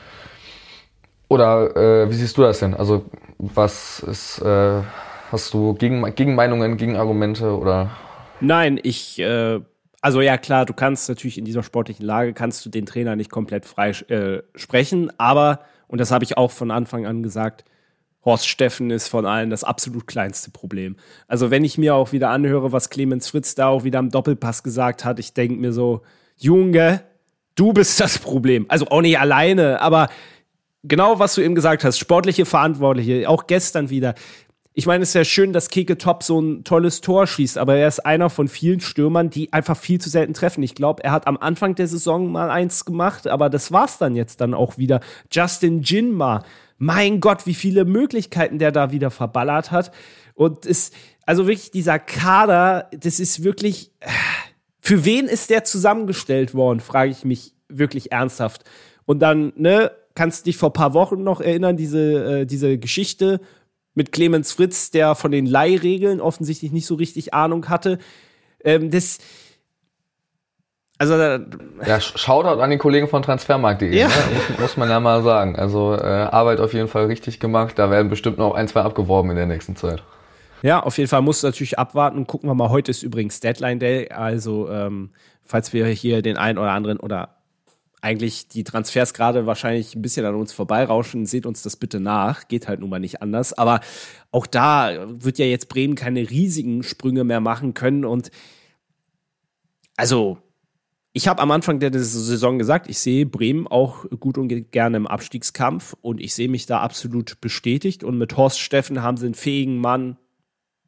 Oder äh, wie siehst du das denn? Also was ist, äh, hast du Gegen, Gegenmeinungen, Gegenargumente oder? Nein, ich, äh, also ja klar, du kannst natürlich in dieser sportlichen Lage, kannst du den Trainer nicht komplett frei äh, sprechen, aber und das habe ich auch von Anfang an gesagt, Horst Steffen ist von allen das absolut kleinste Problem. Also wenn ich mir auch wieder anhöre, was Clemens Fritz da auch wieder am Doppelpass gesagt hat, ich denke mir so, Junge, du bist das Problem. Also auch nicht alleine, aber genau, was du eben gesagt hast, sportliche Verantwortliche, auch gestern wieder. Ich meine, es ist ja schön, dass Keke Top so ein tolles Tor schießt, aber er ist einer von vielen Stürmern, die einfach viel zu selten treffen. Ich glaube, er hat am Anfang der Saison mal eins gemacht, aber das war's dann jetzt dann auch wieder. Justin Jinma, mein Gott, wie viele Möglichkeiten der da wieder verballert hat. Und ist, also wirklich dieser Kader, das ist wirklich, für wen ist der zusammengestellt worden, frage ich mich wirklich ernsthaft. Und dann, ne, kannst du dich vor ein paar Wochen noch erinnern, diese, äh, diese Geschichte mit Clemens Fritz, der von den Leihregeln offensichtlich nicht so richtig Ahnung hatte. Ähm, das, also äh, ja, Shoutout an die Kollegen von transfermarkt punkt de, ja. ne? muss, muss man ja mal sagen. Also äh, Arbeit auf jeden Fall richtig gemacht. Da werden bestimmt noch ein, zwei abgeworben in der nächsten Zeit. Ja, auf jeden Fall musst du natürlich abwarten und gucken wir mal. Heute ist übrigens Deadline Day, also ähm, falls wir hier den einen oder anderen oder eigentlich die Transfers gerade wahrscheinlich ein bisschen an uns vorbeirauschen, seht uns das bitte nach, geht halt nun mal nicht anders, aber auch da wird ja jetzt Bremen keine riesigen Sprünge mehr machen können und also ich habe am Anfang der Saison gesagt, ich sehe Bremen auch gut und gerne im Abstiegskampf und ich sehe mich da absolut bestätigt und mit Horst Steffen haben sie einen fähigen Mann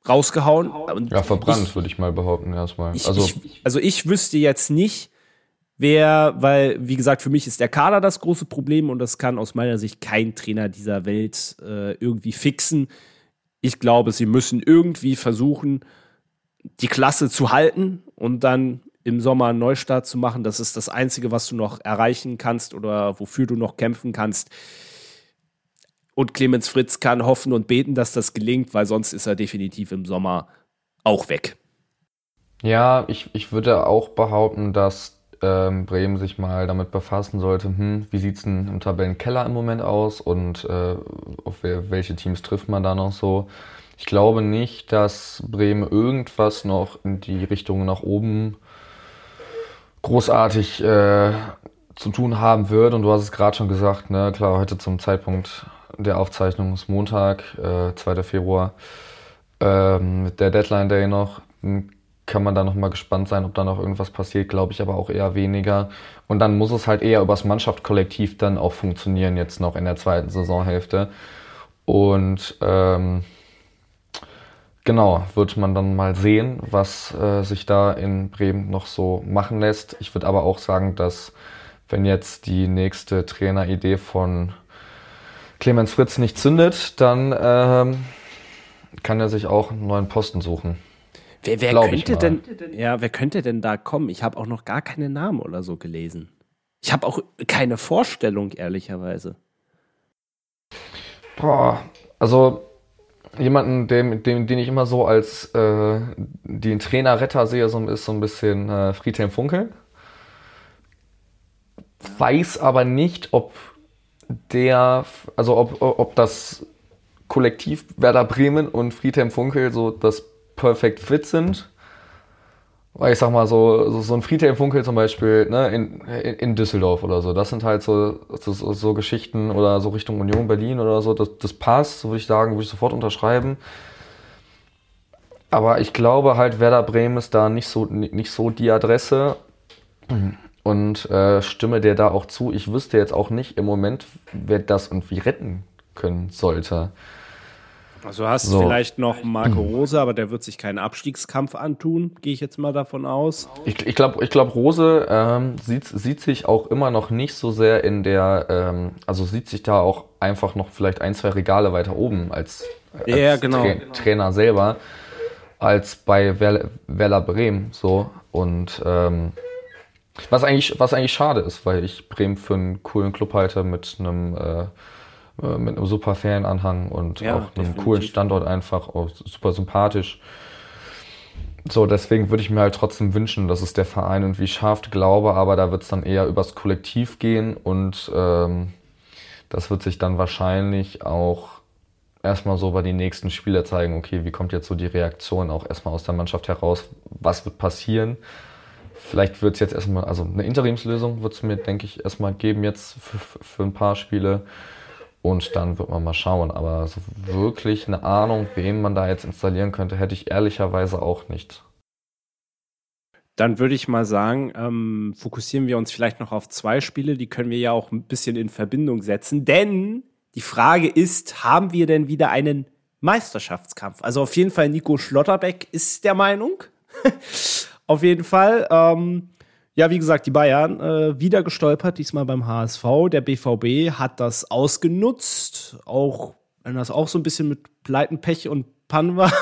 rausgehauen. Und ja, verbrannt, ich, würde ich mal behaupten, erstmal. Ich, also, ich, also ich wüsste jetzt nicht, wer, weil, wie gesagt, für mich ist der Kader das große Problem und das kann aus meiner Sicht kein Trainer dieser Welt äh, irgendwie fixen. Ich glaube, sie müssen irgendwie versuchen, die Klasse zu halten und dann im Sommer einen Neustart zu machen. Das ist das Einzige, was du noch erreichen kannst oder wofür du noch kämpfen kannst. Und Clemens Fritz kann hoffen und beten, dass das gelingt, weil sonst ist er definitiv im Sommer auch weg. Ja, ich, ich würde auch behaupten, dass ähm, Bremen sich mal damit befassen sollte, hm, wie sieht's denn im Tabellenkeller im Moment aus und äh, auf wer, welche Teams trifft man da noch so. Ich glaube nicht, dass Bremen irgendwas noch in die Richtung nach oben großartig äh, zu tun haben wird. Und du hast es gerade schon gesagt, ne, klar, heute zum Zeitpunkt der Aufzeichnung ist Montag, äh, zweiter Februar, ähm, mit der Deadline Day noch, kann man da noch mal gespannt sein, ob da noch irgendwas passiert, glaube ich aber auch eher weniger. Und dann muss es halt eher übers Mannschaftskollektiv dann auch funktionieren, jetzt noch in der zweiten Saisonhälfte. Und ähm, genau, wird man dann mal sehen, was äh, sich da in Bremen noch so machen lässt. Ich würde aber auch sagen, dass wenn jetzt die nächste Traineridee von Clemens Fritz nicht zündet, dann ähm, kann er sich auch einen neuen Posten suchen. Wer, wer könnte denn, ja, wer könnte denn da kommen? Ich habe auch noch gar keine Namen oder so gelesen. Ich habe auch keine Vorstellung, ehrlicherweise. Boah, also jemanden, dem, dem, den ich immer so als äh, den Trainerretter sehe, so, ist so ein bisschen äh, Friedhelm Funkel. Weiß aber nicht, ob der, also ob, ob das Kollektiv Werder Bremen und Friedhelm Funkel so das Perfect Fit sind. Weil ich sag mal so, so, so ein Friedhelm Funkel zum Beispiel, ne, in, in, in Düsseldorf oder so, das sind halt so, so, so Geschichten oder so Richtung Union Berlin oder so, das, das passt, so würde ich sagen, würde ich sofort unterschreiben. Aber ich glaube halt, Werder Bremen ist da nicht so, nicht so die Adresse und äh, stimme dir da auch zu. Ich wüsste jetzt auch nicht im Moment, wer das irgendwie retten können sollte. Also hast So. vielleicht noch Marco Rose, aber der wird sich keinen Abstiegskampf antun, gehe ich jetzt mal davon aus. Ich, ich glaube, ich glaub, Rose ähm, sieht, sieht sich auch immer noch nicht so sehr in der, ähm, also sieht sich da auch einfach noch vielleicht ein, zwei Regale weiter oben als, als ja, genau. Tra- Trainer selber, als bei Wer- Werder Bremen. So. Und ähm, was eigentlich, was eigentlich schade ist, weil ich Bremen für einen coolen Club halte mit einem äh, mit einem super Fananhang und ja, auch einem definitiv. coolen Standort einfach, auch super sympathisch. So, deswegen würde ich mir halt trotzdem wünschen, dass es der Verein irgendwie schafft, glaube, aber da wird es dann eher übers Kollektiv gehen und ähm, das wird sich dann wahrscheinlich auch erstmal so bei den nächsten Spielen zeigen, okay, wie kommt jetzt so die Reaktion auch erstmal aus der Mannschaft heraus, was wird passieren? Vielleicht wird es jetzt erstmal, also eine Interimslösung wird es mir, denke ich, erstmal geben jetzt für, für ein paar Spiele. Und dann wird man mal schauen. Aber so wirklich eine Ahnung, wen man da jetzt installieren könnte, hätte ich ehrlicherweise auch nicht. Dann würde ich mal sagen, ähm, fokussieren wir uns vielleicht noch auf zwei Spiele. Die können wir ja auch ein bisschen in Verbindung setzen. Denn die Frage ist, haben wir denn wieder einen Meisterschaftskampf? Also auf jeden Fall Nico Schlotterbeck ist der Meinung. Auf jeden Fall. Ähm, Ja, wie gesagt, die Bayern äh, wieder gestolpert, diesmal beim H S V. Der B V B hat das ausgenutzt, auch wenn das auch so ein bisschen mit Pleiten, Pech und Pannen war.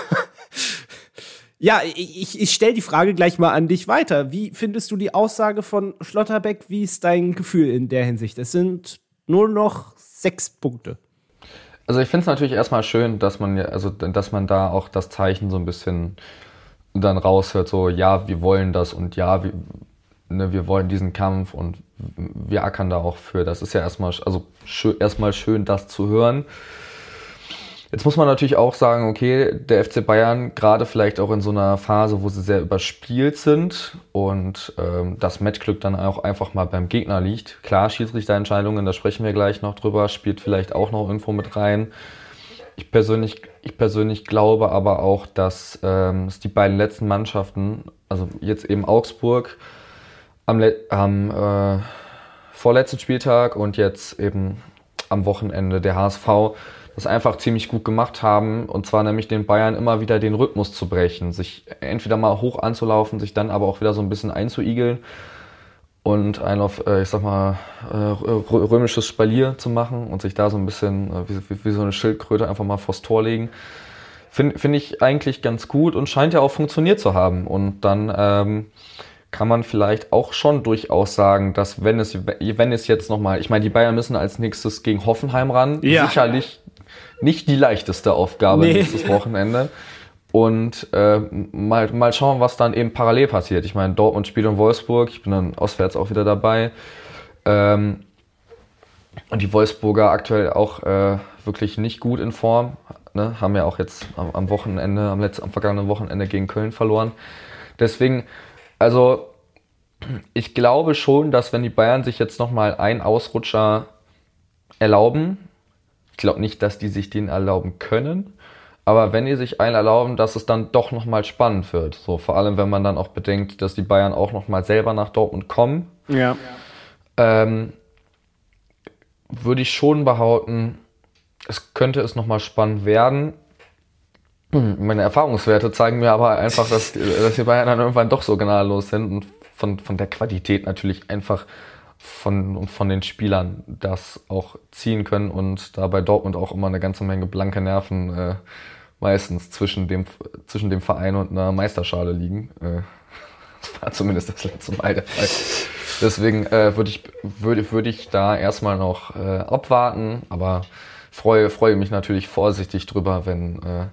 Ja, ich, ich stelle die Frage gleich mal an dich weiter. Wie findest du die Aussage von Schlotterbeck? Wie ist dein Gefühl in der Hinsicht? Es sind nur noch sechs Punkte. Also ich finde es natürlich erstmal schön, dass man ja, also dass man da auch das Zeichen so ein bisschen dann raushört, so ja, wir wollen das und ja, wir Ne, wir wollen diesen Kampf und wir ackern da auch für. Das ist ja erstmal, also schön, erstmal schön, das zu hören. Jetzt muss man natürlich auch sagen, okay, der F C Bayern, gerade vielleicht auch in so einer Phase, wo sie sehr überspielt sind und ähm, das Matchglück dann auch einfach mal beim Gegner liegt. Klar, Schiedsrichterentscheidungen, da sprechen wir gleich noch drüber, spielt vielleicht auch noch irgendwo mit rein. Ich persönlich, ich persönlich glaube aber auch, dass ähm, es die beiden letzten Mannschaften, also jetzt eben Augsburg, am, am äh, vorletzten Spieltag und jetzt eben am Wochenende der H S V, das einfach ziemlich gut gemacht haben. Und zwar nämlich den Bayern immer wieder den Rhythmus zu brechen, sich entweder mal hoch anzulaufen, sich dann aber auch wieder so ein bisschen einzuigeln und ein auf, ich sag mal, römisches Spalier zu machen und sich da so ein bisschen wie, wie, wie so eine Schildkröte einfach mal vors Tor legen. Finde find ich eigentlich ganz gut und scheint ja auch funktioniert zu haben. Und dann ähm, kann man vielleicht auch schon durchaus sagen, dass wenn es, wenn es jetzt nochmal, ich meine, die Bayern müssen als nächstes gegen Hoffenheim ran. Ja. Sicherlich nicht die leichteste Aufgabe nee. nächstes Wochenende. Und äh, mal, mal schauen, was dann eben parallel passiert. Ich meine, Dortmund spielt in Wolfsburg, ich bin dann auswärts auch wieder dabei. Ähm, und die Wolfsburger aktuell auch äh, wirklich nicht gut in Form. Ne? Haben ja auch jetzt am, am Wochenende, am, letzten, am vergangenen Wochenende gegen Köln verloren. Deswegen, also ich glaube schon, dass wenn die Bayern sich jetzt nochmal einen Ausrutscher erlauben, ich glaube nicht, dass die sich den erlauben können, aber wenn die sich einen erlauben, dass es dann doch nochmal spannend wird. So, vor allem, wenn man dann auch bedenkt, dass die Bayern auch nochmal selber nach Dortmund kommen. Ja. Ähm, würde ich schon behaupten, es könnte es nochmal spannend werden. Meine Erfahrungswerte zeigen mir aber einfach, dass, dass die Bayern dann irgendwann doch so gnadenlos sind und von, von der Qualität natürlich einfach von, von den Spielern das auch ziehen können und da bei Dortmund auch immer eine ganze Menge blanke Nerven äh, meistens zwischen dem, zwischen dem Verein und einer Meisterschale liegen. Äh, das war zumindest das letzte Mal der Fall. Deswegen äh, würde ich, würde, würde ich da erstmal noch äh, abwarten, aber freue, freue mich natürlich vorsichtig drüber, wenn äh,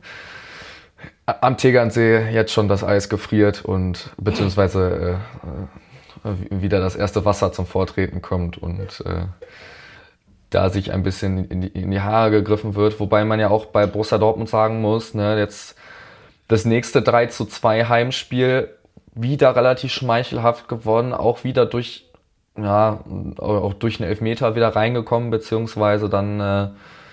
am Tegernsee jetzt schon das Eis gefriert und beziehungsweise äh, wieder das erste Wasser zum Vortreten kommt und äh, da sich ein bisschen in die, in die Haare gegriffen wird. Wobei man ja auch bei Borussia Dortmund sagen muss, ne, jetzt das nächste drei zu zwei Heimspiel wieder relativ schmeichelhaft geworden, auch wieder durch, ja, auch durch einen Elfmeter wieder reingekommen, beziehungsweise dann äh,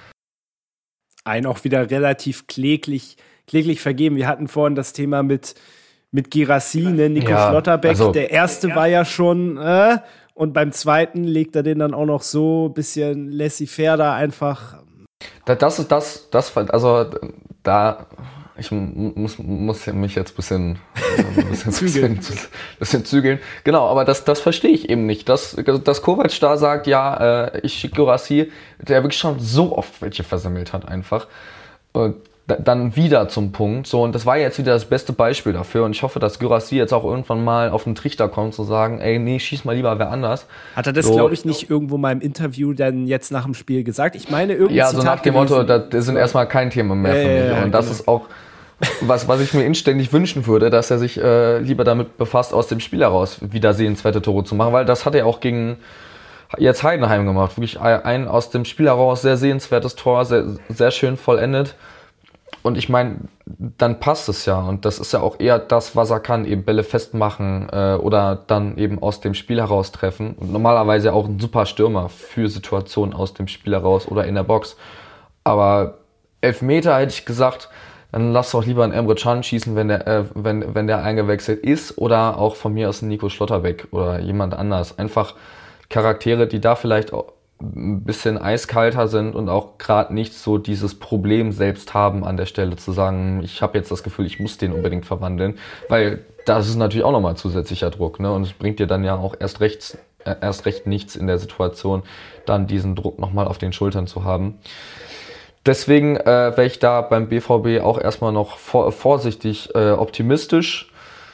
einen auch wieder relativ kläglich, kläglich vergeben. Wir hatten vorhin das Thema mit, mit Girassi, ne, Nico ja, Schlotterbeck. Also, der erste war ja schon, äh, und beim zweiten legt er den dann auch noch so ein bisschen laissez-faire da einfach. Das ist das, das, also da, ich muss, muss mich jetzt ein bisschen, ein bisschen, zügeln. bisschen, bisschen zügeln. Genau, aber das, das verstehe ich eben nicht. Dass, dass Kovac da sagt, ja, äh, ich schicke Girassi, der wirklich schon so oft welche versemmelt hat einfach. Und dann wieder zum Punkt. So, und das war jetzt wieder das beste Beispiel dafür. Und ich hoffe, dass Girassi jetzt auch irgendwann mal auf den Trichter kommt, zu sagen, ey, nee, schieß mal lieber wer anders. Hat er das, so, glaube ich, nicht irgendwo mal im Interview dann jetzt nach dem Spiel gesagt? Ich meine, irgendwie. Ja, so nach dem Motto, das sind erstmal kein Thema mehr ja, für mich. Ja, ja, und das genau. ist auch was, was ich mir inständig wünschen würde, dass er sich äh, lieber damit befasst, aus dem Spiel heraus wieder sehenswerte Tore zu machen, weil das hat er auch gegen jetzt Heidenheim gemacht. Wirklich ein aus dem Spiel heraus sehr sehenswertes Tor, sehr, sehr schön vollendet. Und ich meine, dann passt es ja. Und das ist ja auch eher das, was er kann, eben Bälle festmachen äh, oder dann eben aus dem Spiel heraus treffen. Und normalerweise auch ein super Stürmer für Situationen aus dem Spiel heraus oder in der Box. Aber Elfmeter hätte ich gesagt, dann lass doch lieber einen Emre Can schießen, wenn der, äh, wenn, wenn der eingewechselt ist. Oder auch von mir aus einen Nico Schlotterbeck oder jemand anders. Einfach Charaktere, die da vielleicht auch ein bisschen eiskalter sind und auch gerade nicht so dieses Problem selbst haben an der Stelle zu sagen, ich habe jetzt das Gefühl, ich muss den unbedingt verwandeln, weil das ist natürlich auch nochmal zusätzlicher Druck, ne? Und es bringt dir dann ja auch erst recht, äh, erst recht nichts in der Situation, dann diesen Druck nochmal auf den Schultern zu haben. Deswegen äh, wäre ich da beim B V B auch erstmal noch vor, vorsichtig äh, optimistisch.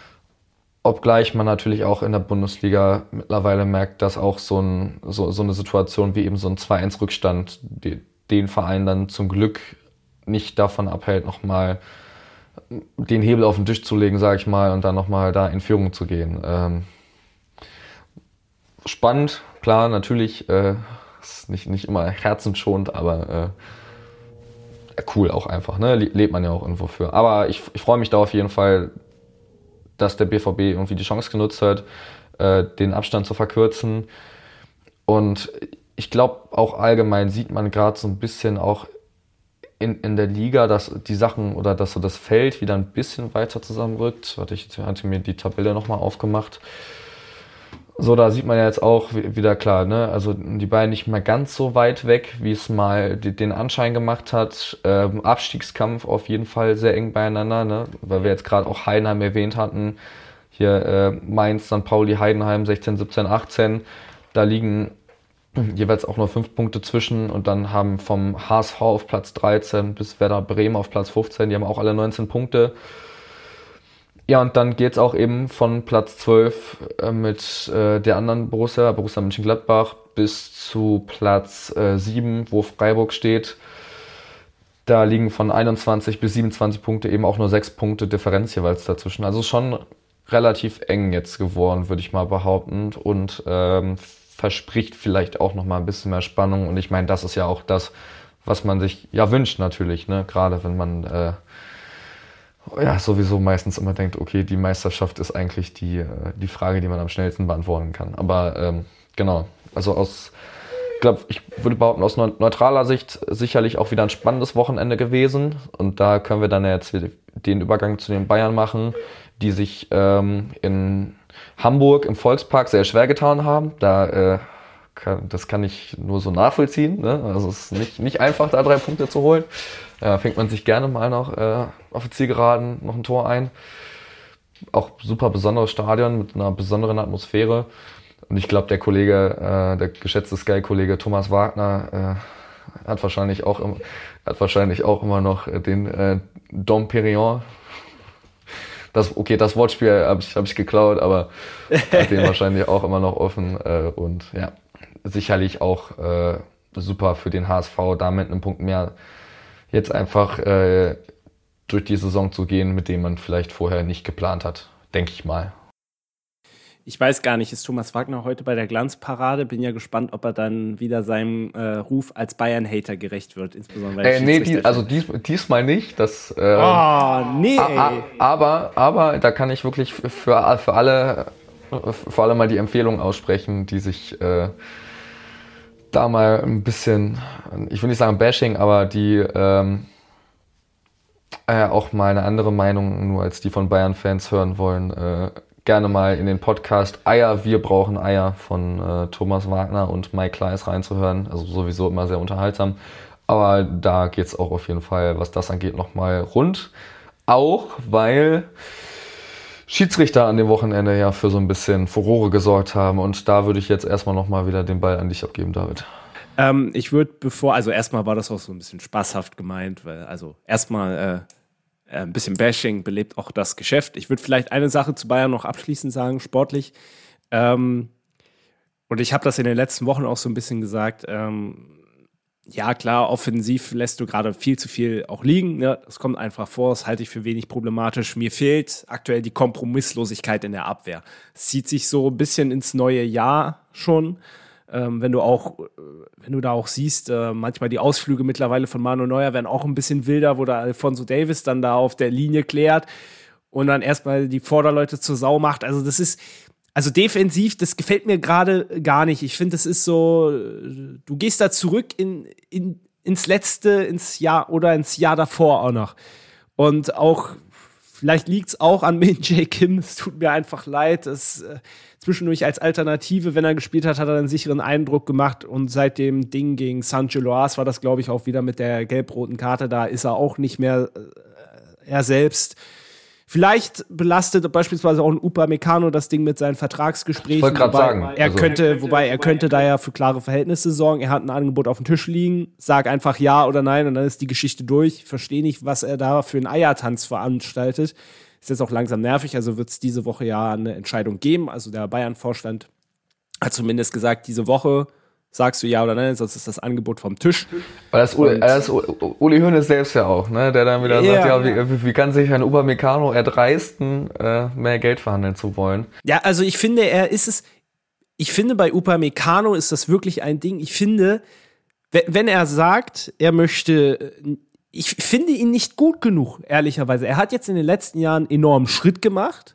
Obgleich man natürlich auch in der Bundesliga mittlerweile merkt, dass auch so, ein, so, so eine Situation wie eben so ein zwei eins Rückstand die, den Verein dann zum Glück nicht davon abhält, nochmal den Hebel auf den Tisch zu legen, sage ich mal, und dann nochmal da in Führung zu gehen. Ähm, spannend, klar, natürlich, äh, ist nicht, nicht immer herzensschonend, aber äh, cool auch einfach, ne? Lebt man ja auch irgendwo für. Aber ich, ich freue mich da auf jeden Fall, dass der B V B irgendwie die Chance genutzt hat, äh, den Abstand zu verkürzen. Und ich glaube, auch allgemein sieht man gerade so ein bisschen auch in, in der Liga, dass die Sachen oder dass so das Feld wieder ein bisschen weiter zusammenrückt. Warte, ich hatte mir die Tabelle nochmal aufgemacht. So, da sieht man ja jetzt auch wieder klar, ne? Also die Bayern nicht mehr ganz so weit weg, wie es mal den Anschein gemacht hat. Ähm, Abstiegskampf auf jeden Fall sehr eng beieinander, ne? Weil wir jetzt gerade auch Heidenheim erwähnt hatten. Hier äh, Mainz, Sankt Pauli, Heidenheim, sechzehn, siebzehn, achtzehn. Da liegen jeweils auch nur fünf Punkte zwischen und dann haben vom H S V auf Platz dreizehn bis Werder Bremen auf Platz fünfzehn, die haben auch alle neunzehn Punkte. Ja, und dann geht's auch eben von Platz zwölf äh, mit äh, der anderen Borussia, Borussia Mönchengladbach, bis zu Platz äh, sieben, wo Freiburg steht. Da liegen von einundzwanzig bis siebenundzwanzig Punkte eben auch nur sechs Punkte Differenz jeweils dazwischen. Also schon relativ eng jetzt geworden, würde ich mal behaupten. Und ähm, verspricht vielleicht auch noch mal ein bisschen mehr Spannung. Und ich meine, das ist ja auch das, was man sich ja wünscht natürlich, ne? Gerade wenn man äh, ja sowieso meistens immer denkt, okay, die Meisterschaft ist eigentlich die, äh, die Frage, die man am schnellsten beantworten kann. Aber ähm, genau, also aus, ich glaube, ich würde behaupten, aus neutraler Sicht sicherlich auch wieder ein spannendes Wochenende gewesen. Und da können wir dann ja jetzt den Übergang zu den Bayern machen, die sich ähm, in Hamburg im Volkspark sehr schwer getan haben. Da, äh, kann, das kann ich nur so nachvollziehen. Ne? Also es ist nicht, nicht einfach, da drei Punkte zu holen. Da fängt man sich gerne mal noch äh, auf die Zielgeraden noch ein Tor ein. Auch super besonderes Stadion mit einer besonderen Atmosphäre. Und ich glaube, der Kollege, äh, der geschätzte Sky-Kollege Thomas Wagner äh, hat wahrscheinlich auch im, hat wahrscheinlich auch immer noch den äh, Dom Perignon. Das, okay, das Wortspiel habe ich, hab ich geklaut, aber hat den wahrscheinlich auch immer noch offen. Äh, und ja, sicherlich auch äh, super für den H S V, da mit einem Punkt mehr jetzt einfach äh, durch die Saison zu gehen, mit dem man vielleicht vorher nicht geplant hat, denke ich mal. Ich weiß gar nicht, ist Thomas Wagner heute bei der Glanzparade? Bin ja gespannt, ob er dann wieder seinem äh, Ruf als Bayern-Hater gerecht wird, insbesondere äh, Nee, die, also dies, diesmal nicht. Das, äh, oh, nee, a, a, aber, aber da kann ich wirklich für, für alle für alle mal die Empfehlung aussprechen, die sich äh, da mal ein bisschen, ich will nicht sagen Bashing, aber die ähm, äh, auch mal eine andere Meinung nur als die von Bayern-Fans hören wollen, äh, gerne mal in den Podcast Eier, wir brauchen Eier von äh, Thomas Wagner und Mike Kleiss reinzuhören. Also sowieso immer sehr unterhaltsam. Aber da geht's auch auf jeden Fall, was das angeht, nochmal rund. Auch weil Schiedsrichter an dem Wochenende ja für so ein bisschen Furore gesorgt haben. Und da würde ich jetzt erstmal nochmal wieder den Ball an dich abgeben, David. Ähm, ich würde bevor, also erstmal war das auch so ein bisschen spaßhaft gemeint, weil also erstmal äh, ein bisschen Bashing belebt auch das Geschäft. Ich würde vielleicht eine Sache zu Bayern noch abschließend sagen, sportlich. Ähm, und ich habe das in den letzten Wochen auch so ein bisschen gesagt, ähm, ja klar, offensiv lässt du gerade viel zu viel auch liegen. Ne? Das kommt einfach vor, das halte ich für wenig problematisch. Mir fehlt aktuell die Kompromisslosigkeit in der Abwehr. Es zieht sich so ein bisschen ins neue Jahr schon. Ähm, wenn du auch, wenn du da auch siehst, äh, manchmal die Ausflüge mittlerweile von Manuel Neuer werden auch ein bisschen wilder, wo der Alphonso Davies dann da auf der Linie klärt und dann erstmal die Vorderleute zur Sau macht. Also das ist, also defensiv, das gefällt mir gerade gar nicht. Ich finde, das ist so, du gehst da zurück in, in, ins letzte, ins Jahr oder ins Jahr davor auch noch. Und auch, vielleicht liegt es auch an Min-Jae Kim, es tut mir einfach leid, es äh, zwischendurch als Alternative, wenn er gespielt hat, hat er einen sicheren Eindruck gemacht und seit dem Ding gegen Saint-Gilloise war das, glaube ich, auch wieder mit der gelb-roten Karte, da ist er auch nicht mehr äh, er selbst. Vielleicht belastet beispielsweise auch ein Upamecano das Ding mit seinen Vertragsgesprächen. Ich wollte gerade sagen. Er also. könnte, wobei er könnte da ja für klare Verhältnisse sorgen. Er hat ein Angebot auf dem Tisch liegen. Sag einfach ja oder nein und dann ist die Geschichte durch. Ich verstehe nicht, was er da für einen Eiertanz veranstaltet. Ist jetzt auch langsam nervig. Also wird es diese Woche ja eine Entscheidung geben. Also der Bayern-Vorstand hat zumindest gesagt, diese Woche sagst du ja oder nein, sonst ist das Angebot vom Tisch. Aber das, Uli, das Uli Hoeneß selbst ja auch, ne? Der dann wieder ja, sagt, ja, wie, wie kann sich ein Upamecano erdreisten, äh, mehr Geld verhandeln zu wollen? Ja, also ich finde, er ist es, ich finde bei Upamecano ist das wirklich ein Ding. Ich finde, wenn er sagt, er möchte, ich finde ihn nicht gut genug, ehrlicherweise. Er hat jetzt in den letzten Jahren einen enormen Schritt gemacht,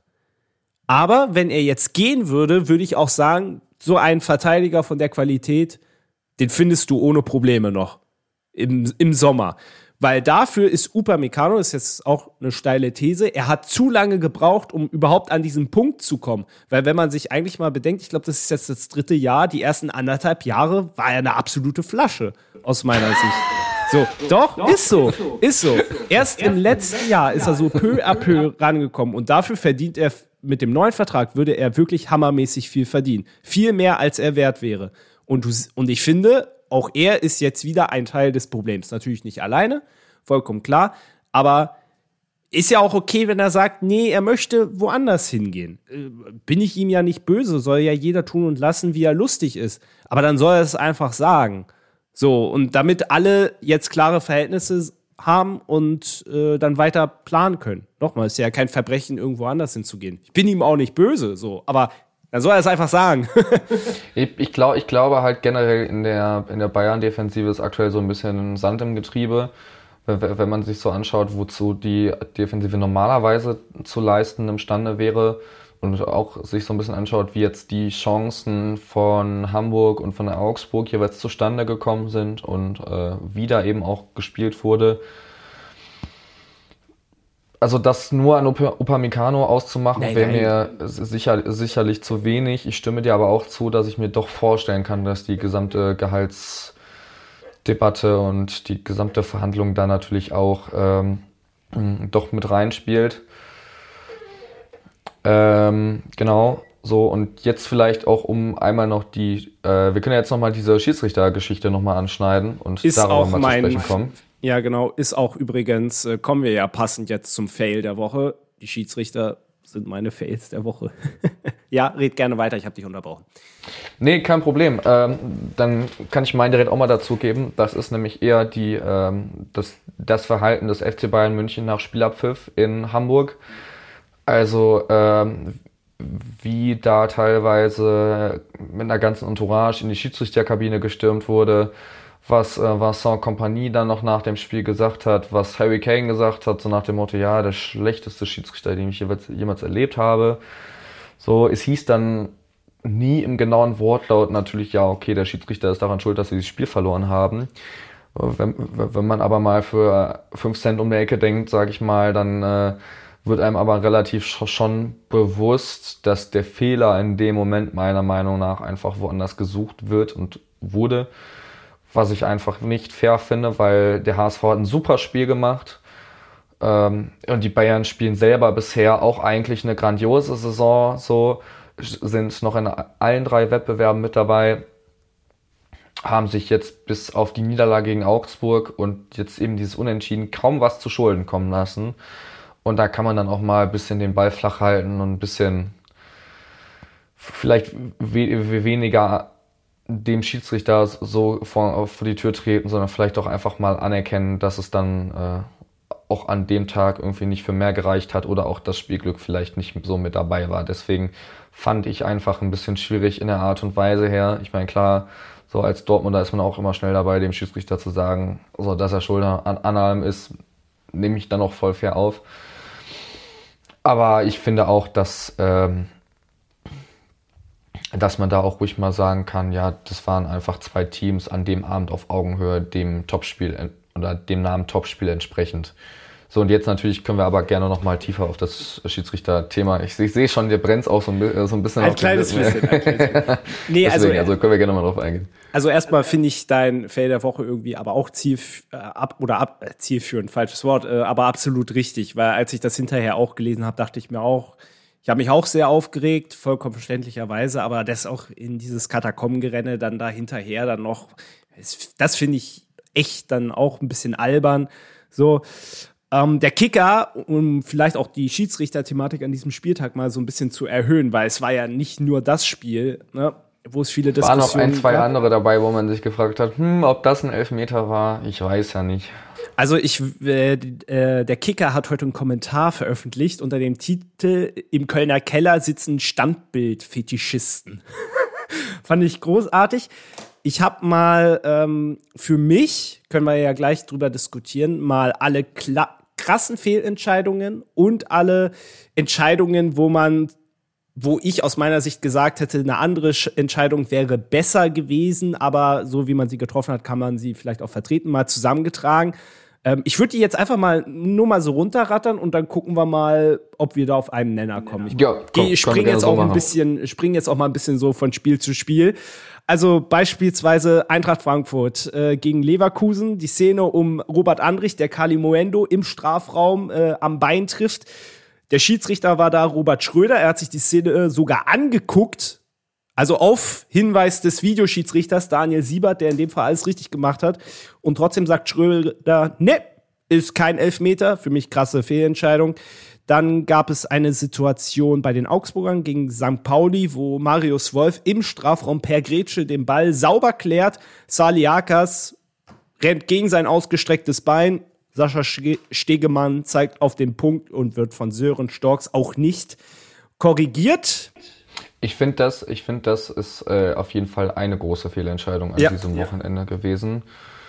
aber wenn er jetzt gehen würde, würde ich auch sagen, so ein Verteidiger von der Qualität, den findest du ohne Probleme noch im, im Sommer. Weil dafür ist Upamecano, ist jetzt auch eine steile These, er hat zu lange gebraucht, um überhaupt an diesen Punkt zu kommen. Weil wenn man sich eigentlich mal bedenkt, ich glaube, das ist jetzt das dritte Jahr, die ersten anderthalb Jahre war er eine absolute Flasche, aus meiner Sicht. So, doch, doch, ist so, ist so. Erst im letzten Jahr ist er so peu à peu rangekommen und dafür verdient er, mit dem neuen Vertrag würde er wirklich hammermäßig viel verdienen. Viel mehr, als er wert wäre. Und, du, und ich finde, auch er ist jetzt wieder ein Teil des Problems. Natürlich nicht alleine, vollkommen klar. Aber ist ja auch okay, wenn er sagt, nee, er möchte woanders hingehen. Bin ich ihm ja nicht böse, soll ja jeder tun und lassen, wie er lustig ist. Aber dann soll er es einfach sagen. So, und damit alle jetzt klare Verhältnisse haben und äh, dann weiter planen können. Nochmal, ist ja kein Verbrechen, irgendwo anders hinzugehen. Ich bin ihm auch nicht böse, so, aber dann soll er es einfach sagen. ich, ich, glaub, ich glaube halt generell in der, in der Bayern-Defensive ist aktuell so ein bisschen Sand im Getriebe. Wenn, wenn man sich so anschaut, wozu die Defensive normalerweise zu leisten imstande wäre und auch sich so ein bisschen anschaut, wie jetzt die Chancen von Hamburg und von Augsburg jeweils zustande gekommen sind und äh, wie da eben auch gespielt wurde. Also das nur an Upamecano auszumachen, wäre mir sicher, sicherlich zu wenig. Ich stimme dir aber auch zu, dass ich mir doch vorstellen kann, dass die gesamte Gehaltsdebatte und die gesamte Verhandlung da natürlich auch ähm, doch mit reinspielt. Ähm, genau, so und jetzt vielleicht auch um einmal noch die, äh, wir können ja jetzt nochmal diese Schiedsrichtergeschichte nochmal anschneiden und ist darüber auch mal mein, zu sprechen kommen. Ja, genau, ist auch übrigens, äh, kommen wir ja passend jetzt zum Fail der Woche. Die Schiedsrichter sind meine Fails der Woche. Ja, red gerne weiter, ich habe dich unterbrochen. Nee, kein Problem. Ähm, dann kann ich meinen direkt auch mal dazu geben. Das ist nämlich eher die, ähm, das, das Verhalten des F C Bayern München nach Spielabpfiff in Hamburg. Also ähm, wie da teilweise mit einer ganzen Entourage in die Schiedsrichterkabine gestürmt wurde, was äh, Vincent Kompany dann noch nach dem Spiel gesagt hat, was Harry Kane gesagt hat, so nach dem Motto, ja, der schlechteste Schiedsrichter, den ich jemals, jemals erlebt habe. So, es hieß dann nie im genauen Wortlaut natürlich, ja, okay, der Schiedsrichter ist daran schuld, dass sie das Spiel verloren haben. Wenn, wenn man aber mal für fünf Cent um die Ecke denkt, sage ich mal, dann äh, wird einem aber relativ schon bewusst, dass der Fehler in dem Moment meiner Meinung nach einfach woanders gesucht wird und wurde, was ich einfach nicht fair finde, weil der H S V hat ein super Spiel gemacht ähm, und die Bayern spielen selber bisher auch eigentlich eine grandiose Saison, so sind noch in allen drei Wettbewerben mit dabei, haben sich jetzt bis auf die Niederlage gegen Augsburg und jetzt eben dieses Unentschieden kaum was zu Schulden kommen lassen. Und da kann man dann auch mal ein bisschen den Ball flach halten und ein bisschen vielleicht we- weniger dem Schiedsrichter so vor, vor die Tür treten, sondern vielleicht auch einfach mal anerkennen, dass es dann äh, auch an dem Tag irgendwie nicht für mehr gereicht hat oder auch das Spielglück vielleicht nicht so mit dabei war. Deswegen fand ich einfach ein bisschen schwierig in der Art und Weise her. Ich meine, klar, so als Dortmunder ist man auch immer schnell dabei, dem Schiedsrichter zu sagen, also dass er schuld an, an allem ist, nehme ich dann auch voll fair auf. Aber ich finde auch, dass, ähm, dass man da auch ruhig mal sagen kann, ja, das waren einfach zwei Teams an dem Abend auf Augenhöhe, dem Topspiel oder dem Namen Topspiel entsprechend. So, und jetzt natürlich können wir aber gerne noch mal tiefer auf das Schiedsrichter-Thema. Ich, ich sehe schon, dir brennt auch so ein, so ein bisschen. Ein kleines bisschen. Ein kleines bisschen. Nee, Deswegen, also, also können wir gerne mal drauf eingehen. Also erstmal finde ich dein Fail der Woche irgendwie aber auch ziel, äh, ab, oder ab, äh, zielführend, falsches Wort, äh, aber absolut richtig, weil als ich das hinterher auch gelesen habe, dachte ich mir auch, ich habe mich auch sehr aufgeregt, vollkommen verständlicherweise, aber das auch in dieses Katakombengerenne dann da hinterher dann noch, das, das finde ich echt dann auch ein bisschen albern, so. Ähm, der Kicker, um vielleicht auch die Schiedsrichter-Thematik an diesem Spieltag mal so ein bisschen zu erhöhen, weil es war ja nicht nur das Spiel, ne, wo es viele Diskussionen gab. Waren noch ein, zwei gab. andere dabei, wo man sich gefragt hat, hm, ob das ein Elfmeter war, ich weiß ja nicht. Also ich, äh, äh, der Kicker hat heute einen Kommentar veröffentlicht unter dem Titel "Im Kölner Keller sitzen Standbild-Fetischisten". Fand ich großartig. Ich habe mal ähm, für mich, können wir ja gleich drüber diskutieren, mal alle kla- krassen Fehlentscheidungen und alle Entscheidungen, wo man, wo ich aus meiner Sicht gesagt hätte, eine andere Sch- Entscheidung wäre besser gewesen, aber so wie man sie getroffen hat, kann man sie vielleicht auch vertreten, mal zusammengetragen. Ähm, ich würde die jetzt einfach mal nur mal so runterrattern und dann gucken wir mal, ob wir da auf einen Nenner kommen. Ich, Ja, komm, ich springe jetzt so auch ein machen. bisschen, spring jetzt auch mal ein bisschen so von Spiel zu Spiel. Also beispielsweise Eintracht Frankfurt äh, gegen Leverkusen, die Szene um Robert Andrich, der Kalimoendo im Strafraum äh, am Bein trifft. Der Schiedsrichter war da Robert Schröder, er hat sich die Szene äh, sogar angeguckt, also auf Hinweis des Videoschiedsrichters Daniel Siebert, der in dem Fall alles richtig gemacht hat. Und trotzdem sagt Schröder, ne, ist kein Elfmeter, für mich krasse Fehlentscheidung. Dann gab es eine Situation bei den Augsburgern gegen Sankt Pauli, wo Marius Wolf im Strafraum per Grätsche den Ball sauber klärt. Saliakas rennt gegen sein ausgestrecktes Bein. Sascha Stegemann zeigt auf den Punkt und wird von Sören Storks auch nicht korrigiert. Ich finde, das, ich find, das ist äh, auf jeden Fall eine große Fehlentscheidung an ja. diesem Wochenende ja. gewesen.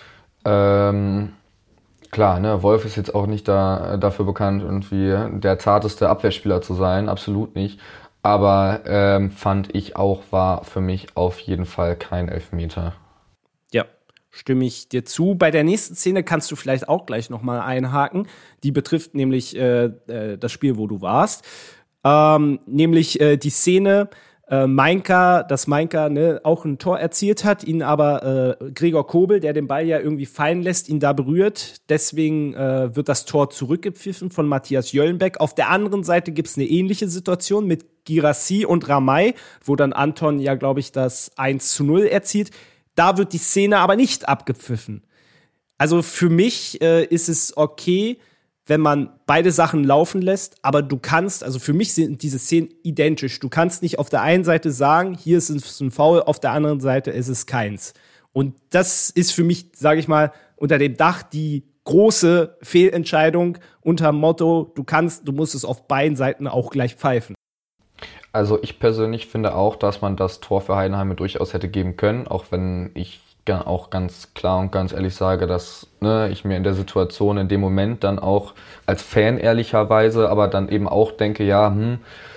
Ähm, klar, ne, Wolf ist jetzt auch nicht da, dafür bekannt, irgendwie der zarteste Abwehrspieler zu sein, absolut nicht. Aber ähm, fand ich auch, war für mich auf jeden Fall kein Elfmeter. Ja, stimme ich dir zu. Bei der nächsten Szene kannst du vielleicht auch gleich nochmal einhaken. Die betrifft nämlich äh, äh, das Spiel, wo du warst. Ähm, nämlich äh, die Szene, äh, Mainka, dass Mainka ne, auch ein Tor erzielt hat, ihn aber äh, Gregor Kobel, der den Ball ja irgendwie fallen lässt, ihn da berührt. Deswegen äh, wird das Tor zurückgepfiffen von Matthias Jöllenbeck. Auf der anderen Seite gibt's eine ähnliche Situation mit Girassi und Ramay, wo dann Anton ja, glaube ich, das eins zu null erzielt. Da wird die Szene aber nicht abgepfiffen. Also für mich äh, ist es okay, wenn man beide Sachen laufen lässt, aber du kannst, also für mich sind diese Szenen identisch. Du kannst nicht auf der einen Seite sagen, hier ist es ein Foul, auf der anderen Seite ist es keins. Und das ist für mich, sage ich mal, unter dem Dach die große Fehlentscheidung unter dem Motto, du kannst, du musst es auf beiden Seiten auch gleich pfeifen. Also ich persönlich finde auch, dass man das Tor für Heidenheim durchaus hätte geben können, auch wenn ich auch ganz klar und ganz ehrlich sage, dass ne, ich mir in der Situation in dem Moment dann auch als Fan ehrlicherweise, aber dann eben auch denke, ja, hm,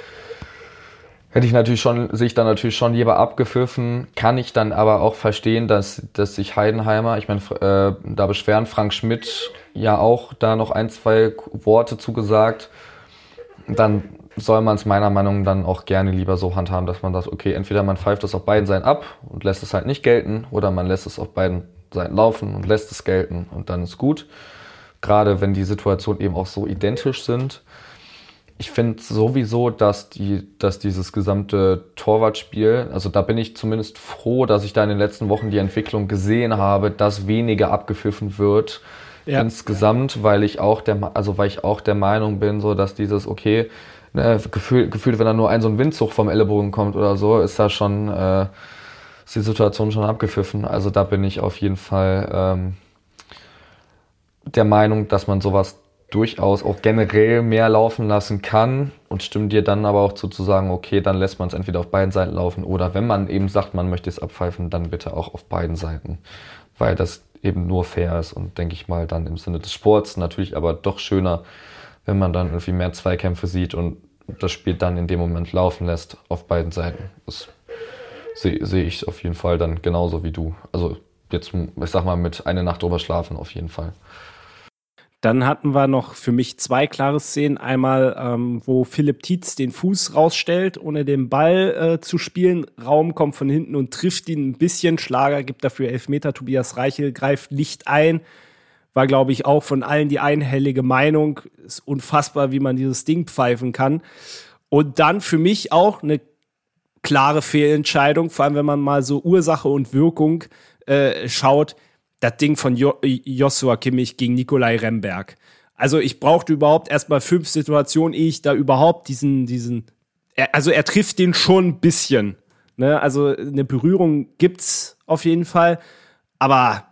hätte ich natürlich schon, sich dann natürlich schon lieber abgepfiffen, kann ich dann aber auch verstehen, dass, dass sich Heidenheimer, ich meine, äh, da beschweren Frank Schmidt ja auch da noch ein, zwei Worte zugesagt, dann soll man es meiner Meinung nach dann auch gerne lieber so handhaben, dass man sagt, okay, entweder man pfeift es auf beiden Seiten ab und lässt es halt nicht gelten oder man lässt es auf beiden Seiten laufen und lässt es gelten und dann ist gut. Gerade wenn die Situationen eben auch so identisch sind. Ich finde sowieso, dass die, dass dieses gesamte Torwartspiel, also da bin ich zumindest froh, dass ich da in den letzten Wochen die Entwicklung gesehen habe, dass weniger abgepfiffen wird ja. insgesamt, weil ich auch der, also weil ich auch der Meinung bin, so dass dieses okay Ne, gefühlt, gefühlt, wenn da nur ein so ein Windzug vom Ellenbogen kommt oder so, ist da schon äh, ist die Situation schon abgepfiffen. Also da bin ich auf jeden Fall ähm, der Meinung, dass man sowas durchaus auch generell mehr laufen lassen kann und stimmt dir dann aber auch zu, zu sagen, okay, dann lässt man es entweder auf beiden Seiten laufen oder wenn man eben sagt, man möchte es abpfeifen, dann bitte auch auf beiden Seiten, weil das eben nur fair ist und denke ich mal dann im Sinne des Sports natürlich aber doch schöner, wenn man dann irgendwie mehr Zweikämpfe sieht und das Spiel dann in dem Moment laufen lässt auf beiden Seiten. Das sehe seh ich auf jeden Fall dann genauso wie du. Also jetzt, ich sag mal, mit einer Nacht drüber schlafen auf jeden Fall. Dann hatten wir noch für mich zwei klare Szenen. Einmal, ähm, wo Philipp Tietz den Fuß rausstellt, ohne den Ball äh, zu spielen. Raum kommt von hinten und trifft ihn ein bisschen. Schlager gibt dafür Elfmeter. Tobias Reichel greift nicht ein. War, glaube ich, auch von allen die einhellige Meinung. Ist unfassbar, wie man dieses Ding pfeifen kann. Und dann für mich auch eine klare Fehlentscheidung, vor allem wenn man mal so Ursache und Wirkung äh, schaut. Das Ding von jo- Joshua Kimmich gegen Nikolai Remberg. Also ich brauchte überhaupt erstmal fünf Situationen, ehe ich da überhaupt diesen, diesen, er, also er trifft den schon ein bisschen. Ne? Also eine Berührung gibt's auf jeden Fall. Aber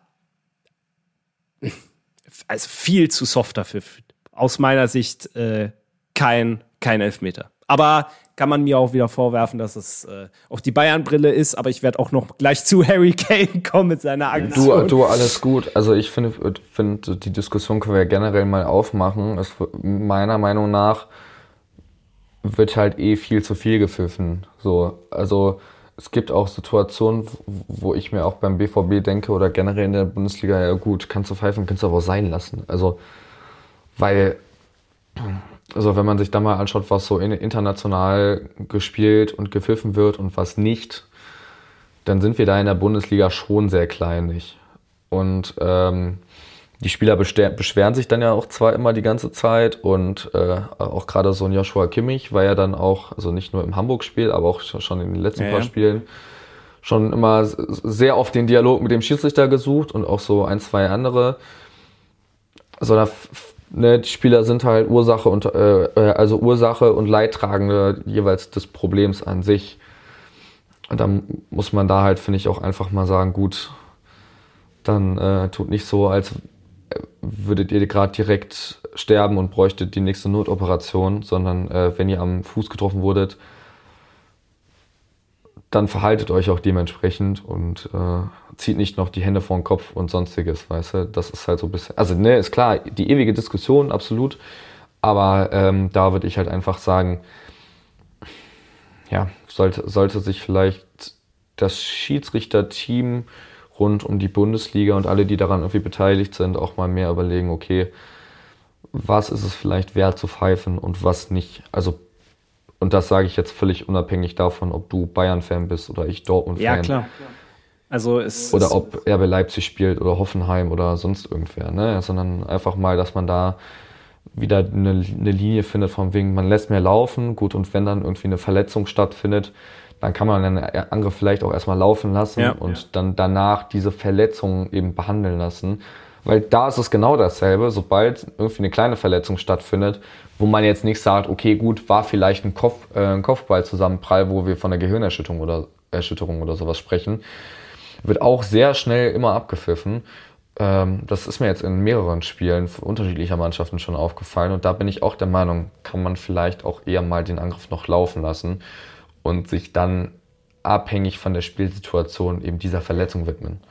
also viel zu soft dafür. Aus meiner Sicht äh, kein, kein Elfmeter. Aber kann man mir auch wieder vorwerfen, dass es äh, auch die Bayern-Brille ist. Aber ich werde auch noch gleich zu Harry Kane kommen mit seiner Aktion. Du, du alles gut. Also ich finde, find, die Diskussion können wir ja generell mal aufmachen. Es, meiner Meinung nach wird halt eh viel zu viel gepfiffen. So, also es gibt auch Situationen, wo ich mir auch beim B V B denke oder generell in der Bundesliga, ja gut, kannst du pfeifen, kannst du aber auch sein lassen. Also, weil, also wenn man sich da mal anschaut, was so international gespielt und gepfiffen wird und was nicht, dann sind wir da in der Bundesliga schon sehr kleinig. Und ähm, die Spieler beschweren sich dann ja auch zwar immer die ganze Zeit und äh, auch gerade so ein Joshua Kimmich war ja dann auch, also nicht nur im Hamburg-Spiel, aber auch schon in den letzten ja, paar ja. Spielen, schon immer sehr oft den Dialog mit dem Schiedsrichter gesucht und auch so ein, zwei andere. Also da, ne, die Spieler sind halt Ursache und äh, also Ursache und Leidtragende jeweils des Problems an sich. Und dann muss man da halt, finde ich, auch einfach mal sagen, gut, dann äh, tut nicht so, als würdet ihr gerade direkt sterben und bräuchtet die nächste Notoperation, sondern äh, wenn ihr am Fuß getroffen wurdet, dann verhaltet euch auch dementsprechend und äh, zieht nicht noch die Hände vor den Kopf und sonstiges, weißt du? Das ist halt so ein bisschen, also ne, ist klar, die ewige Diskussion, absolut, aber ähm, da würde ich halt einfach sagen, ja, sollte, sollte sich vielleicht das Schiedsrichterteam rund um die Bundesliga und alle, die daran irgendwie beteiligt sind, auch mal mehr überlegen, okay, was ist es vielleicht wert zu pfeifen und was nicht. Also, und das sage ich jetzt völlig unabhängig davon, ob du Bayern-Fan bist oder ich Dortmund-Fan. Ja, klar. Also es oder ob R B Leipzig spielt oder Hoffenheim oder sonst irgendwer, ne? Sondern einfach mal, dass man da wieder eine, eine Linie findet von wegen, man lässt mehr laufen, gut, und wenn dann irgendwie eine Verletzung stattfindet, dann kann man einen Angriff vielleicht auch erstmal laufen lassen ja, und ja. dann danach diese Verletzung eben behandeln lassen. Weil da ist es genau dasselbe, sobald irgendwie eine kleine Verletzung stattfindet, wo man jetzt nicht sagt, okay, gut, war vielleicht ein, Kopf, äh, ein Kopfballzusammenprall, wo wir von der Gehirnerschütterung oder Erschütterung oder sowas sprechen, wird auch sehr schnell immer abgepfiffen. Ähm, das ist mir jetzt in mehreren Spielen unterschiedlicher Mannschaften schon aufgefallen und da bin ich auch der Meinung, kann man vielleicht auch eher mal den Angriff noch laufen lassen und sich dann abhängig von der Spielsituation eben dieser Verletzung widmen.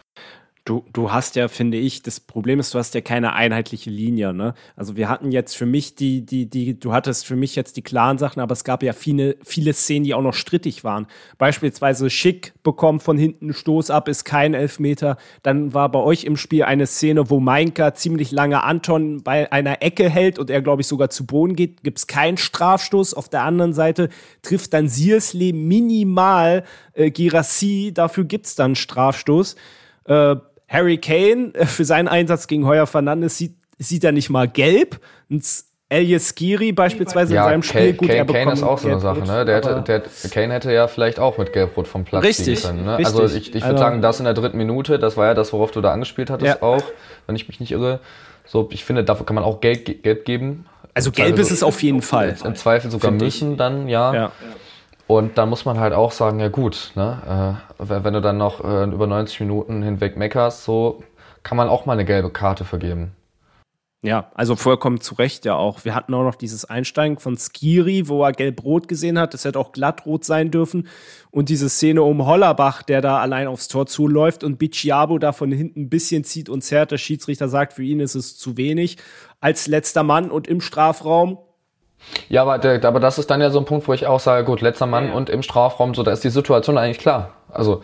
Du, du hast ja, finde ich, das Problem ist, du hast ja keine einheitliche Linie, ne? Also wir hatten jetzt für mich die, die, die, du hattest für mich jetzt die klaren Sachen, aber es gab ja viele, viele Szenen, die auch noch strittig waren. Beispielsweise Schick bekommt von hinten einen Stoß ab, ist kein Elfmeter. Dann war bei euch im Spiel eine Szene, wo Meinka ziemlich lange Anton bei einer Ecke hält und er, glaube ich, sogar zu Boden geht. Gibt es keinen Strafstoß. Auf der anderen Seite trifft dann Siersley minimal äh, Girassi, dafür gibt es dann einen Strafstoß. Äh, Harry Kane äh, für seinen Einsatz gegen Heuer Fernandes sieht, sieht er nicht mal gelb. Und Elias Skiri beispielsweise ja, in seinem Spiel, Kane, gut, Kane, er bekommt Kane ist auch so eine Sache, ne? Der hätte, der, Kane hätte ja vielleicht auch mit Gelbrot vom Platz richtig, ziehen können. Ne? Richtig. Also ich, ich würde also, sagen, das in der dritten Minute, das war ja das, worauf du da angespielt hattest ja. auch, wenn ich mich nicht irre. So, ich finde, dafür kann man auch Geld, Geld geben. Also gelb ist es auf jeden Fall. Im Zweifel sogar müssen dann, ja. ja. Und dann muss man halt auch sagen, ja gut, ne? Äh, wenn du dann noch äh, über neunzig Minuten hinweg meckerst, so kann man auch mal eine gelbe Karte vergeben. Ja, also vollkommen zu Recht ja auch. Wir hatten auch noch dieses Einsteigen von Skiri, wo er gelb-rot gesehen hat. Das hätte auch glattrot sein dürfen. Und diese Szene um Hollerbach, der da allein aufs Tor zuläuft und Bicciabo da von hinten ein bisschen zieht und zerrt. Der Schiedsrichter sagt, für ihn ist es zu wenig. Als letzter Mann und im Strafraum. Ja, aber, der, aber das ist dann ja so ein Punkt, wo ich auch sage, gut, letzter Mann ja. und im Strafraum, so, da ist die Situation eigentlich klar. Also,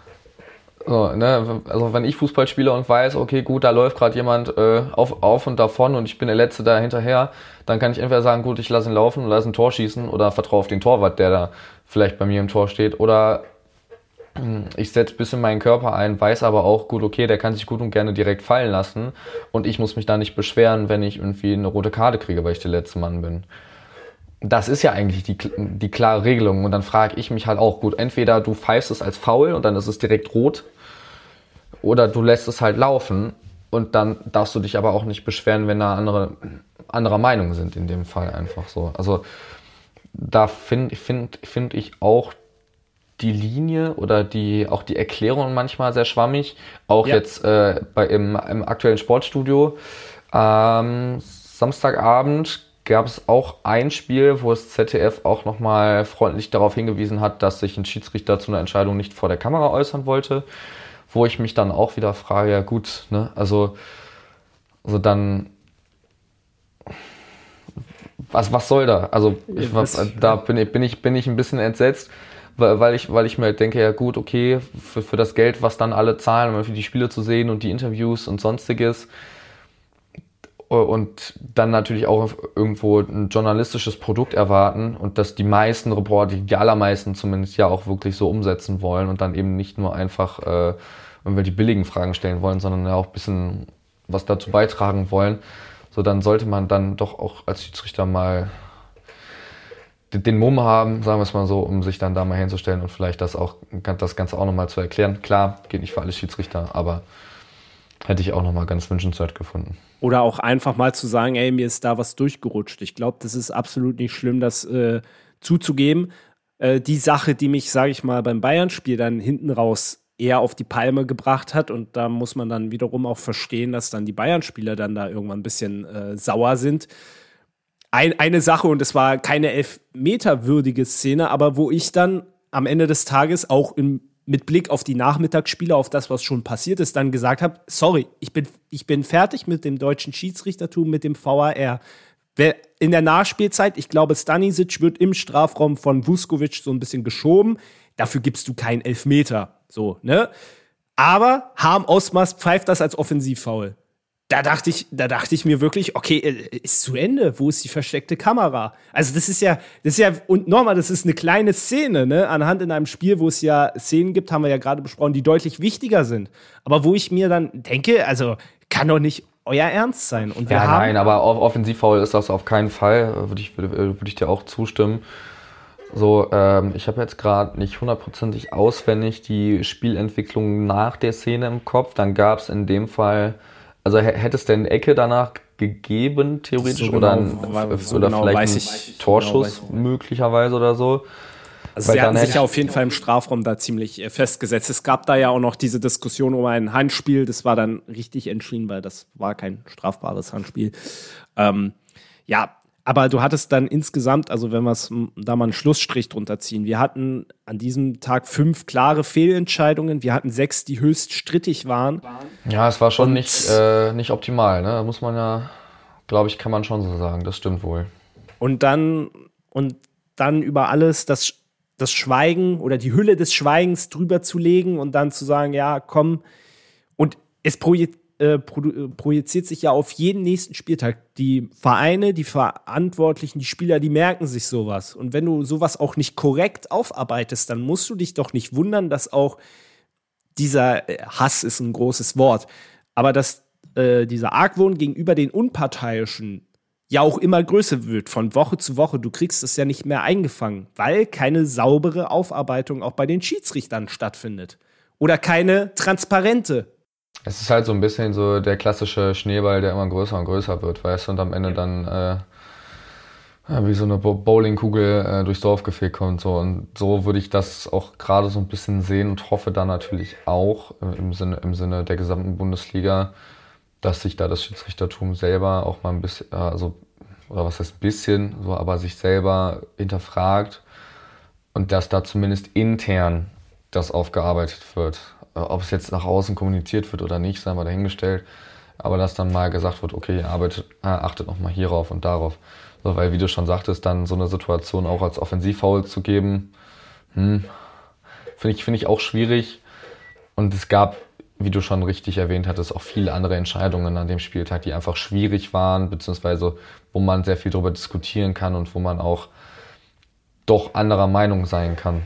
so, ne, also wenn ich Fußball spiele und weiß, okay, gut, da läuft gerade jemand äh, auf, auf und davon und ich bin der Letzte da hinterher, dann kann ich entweder sagen, gut, ich lasse ihn laufen und lasse ein Tor schießen oder vertraue auf den Torwart, der da vielleicht bei mir im Tor steht, oder ich setze ein bisschen meinen Körper ein, weiß aber auch, gut, okay, der kann sich gut und gerne direkt fallen lassen und ich muss mich da nicht beschweren, wenn ich irgendwie eine rote Karte kriege, weil ich der letzte Mann bin. Das ist ja eigentlich die, die klare Regelung und dann frage ich mich halt auch, gut, entweder du pfeifst es als Foul und dann ist es direkt rot oder du lässt es halt laufen und dann darfst du dich aber auch nicht beschweren, wenn da andere anderer Meinung sind in dem Fall einfach so. Also da finde find, find ich auch die Linie oder die auch die Erklärung manchmal sehr schwammig. Auch ja. jetzt äh, bei im, im aktuellen Sportstudio ähm, Samstagabend gab es auch ein Spiel, wo das Z D F auch nochmal freundlich darauf hingewiesen hat, dass sich ein Schiedsrichter zu einer Entscheidung nicht vor der Kamera äußern wollte, wo ich mich dann auch wieder frage, ja gut, ne, also, also dann was, was soll da? Also ich, was, da bin ich, bin ich, bin ich ein bisschen entsetzt, weil, weil, ich, weil ich mir halt denke, ja gut, okay, für, für das Geld, was dann alle zahlen, um für die Spiele zu sehen und die Interviews und sonstiges, und dann natürlich auch irgendwo ein journalistisches Produkt erwarten und dass die meisten Reporter, die allermeisten zumindest ja auch wirklich so umsetzen wollen und dann eben nicht nur einfach äh, irgendwelche billigen Fragen stellen wollen, sondern ja auch ein bisschen was dazu beitragen wollen, so dann sollte man dann doch auch als Schiedsrichter mal den Mumm haben, sagen wir es mal so, um sich dann da mal hinzustellen und vielleicht das auch das Ganze auch nochmal zu erklären. Klar, geht nicht für alle Schiedsrichter, aber hätte ich auch nochmal ganz wünschenswert gefunden. Oder auch einfach mal zu sagen, ey, mir ist da was durchgerutscht. Ich glaube, das ist absolut nicht schlimm, das äh, zuzugeben. Äh, die Sache, die mich, sage ich mal, beim Bayern-Spiel dann hinten raus eher auf die Palme gebracht hat, und da muss man dann wiederum auch verstehen, dass dann die Bayern-Spieler dann da irgendwann ein bisschen äh, sauer sind. Ein, eine Sache, und es war keine elfmeterwürdige Szene, aber wo ich dann am Ende des Tages auch im mit Blick auf die Nachmittagsspiele, auf das, was schon passiert ist, dann gesagt habe, sorry, ich bin, ich bin fertig mit dem deutschen Schiedsrichtertum, mit dem V A R. In der Nachspielzeit, ich glaube, Stanisic wird im Strafraum von Vuskovic so ein bisschen geschoben. Dafür gibst du keinen Elfmeter. So, ne? Aber Harm Osmas pfeift das als Offensivfoul. Da dachte ich, da dachte ich mir wirklich, okay, ist zu Ende. Wo ist die versteckte Kamera? Also das ist ja, das ist ja, und nochmal, das ist eine kleine Szene, ne? Anhand in einem Spiel, wo es ja Szenen gibt, haben wir ja gerade besprochen, die deutlich wichtiger sind. Aber wo ich mir dann denke, also kann doch nicht euer Ernst sein. Und wir ja, haben nein, aber Offensivfoul ist das auf keinen Fall. Würde ich, würde, würde ich dir auch zustimmen. So, ähm, ich habe jetzt gerade nicht hundertprozentig auswendig die Spielentwicklung nach der Szene im Kopf. Dann gab es in dem Fall, also hätte es denn Ecke danach gegeben, theoretisch, so oder, genau, ein, war, so oder genau vielleicht ein Torschuss genau möglicherweise oder so? Also sie hatten sich ja auf jeden Fall im Strafraum da ziemlich äh, festgesetzt. Es gab da ja auch noch diese Diskussion um ein Handspiel. Das war dann richtig entschieden, weil das war kein strafbares Handspiel. Ähm, ja, aber du hattest dann insgesamt, also wenn wir es da mal einen Schlussstrich drunter ziehen, wir hatten an diesem Tag fünf klare Fehlentscheidungen, wir hatten sechs, die höchst strittig waren. Ja, es war schon nicht, äh, nicht optimal, ne? Da muss man ja, glaube ich, kann man schon so sagen, das stimmt wohl. Und dann, und dann über alles das, das Schweigen oder die Hülle des Schweigens drüber zu legen und dann zu sagen, ja, komm, und es projiziert Äh, projiziert sich ja auf jeden nächsten Spieltag. Die Vereine, die Verantwortlichen, die Spieler, die merken sich sowas. Und wenn du sowas auch nicht korrekt aufarbeitest, dann musst du dich doch nicht wundern, dass auch dieser Hass ist ein großes Wort, aber dass äh, dieser Argwohn gegenüber den Unparteiischen ja auch immer größer wird, von Woche zu Woche. Du kriegst es ja nicht mehr eingefangen, weil keine saubere Aufarbeitung auch bei den Schiedsrichtern stattfindet. Oder keine transparente. Es ist halt so ein bisschen so der klassische Schneeball, der immer größer und größer wird, weißt du, und am Ende dann äh, ja, wie so eine Bowlingkugel äh, durchs Dorf gefegt kommt. So. Und so würde ich das auch gerade so ein bisschen sehen und hoffe dann natürlich auch äh, im Sinne, im Sinne der gesamten Bundesliga, dass sich da das Schiedsrichtertum selber auch mal ein bisschen, also, oder was heißt ein bisschen, so, aber sich selber hinterfragt und dass da zumindest intern das aufgearbeitet wird. Ob es jetzt nach außen kommuniziert wird oder nicht, sei mal dahingestellt. Aber dass dann mal gesagt wird, okay, arbeitet, achtet nochmal hierauf und darauf. So, weil, wie du schon sagtest, dann so eine Situation auch als Offensivfoul zu geben, hm, finde ich, finde ich auch schwierig. Und es gab, wie du schon richtig erwähnt hattest, auch viele andere Entscheidungen an dem Spieltag, die einfach schwierig waren, beziehungsweise wo man sehr viel darüber diskutieren kann und wo man auch doch anderer Meinung sein kann.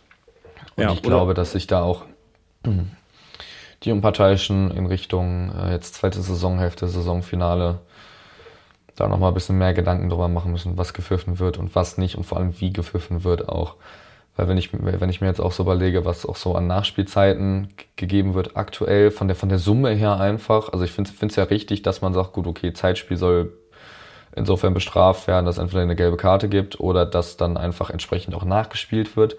Und ja, ich glaube, dass sich da auch die Unparteiischen in Richtung äh, jetzt zweite Saisonhälfte, Saisonfinale, da nochmal ein bisschen mehr Gedanken drüber machen müssen, was gepfiffen wird und was nicht und vor allem wie gepfiffen wird auch. Weil wenn ich, wenn ich mir jetzt auch so überlege, was auch so an Nachspielzeiten g- gegeben wird aktuell, von der, von der Summe her einfach, also ich finde es ja richtig, dass man sagt, gut, okay, Zeitspiel soll insofern bestraft werden, dass es entweder eine gelbe Karte gibt oder dass dann einfach entsprechend auch nachgespielt wird.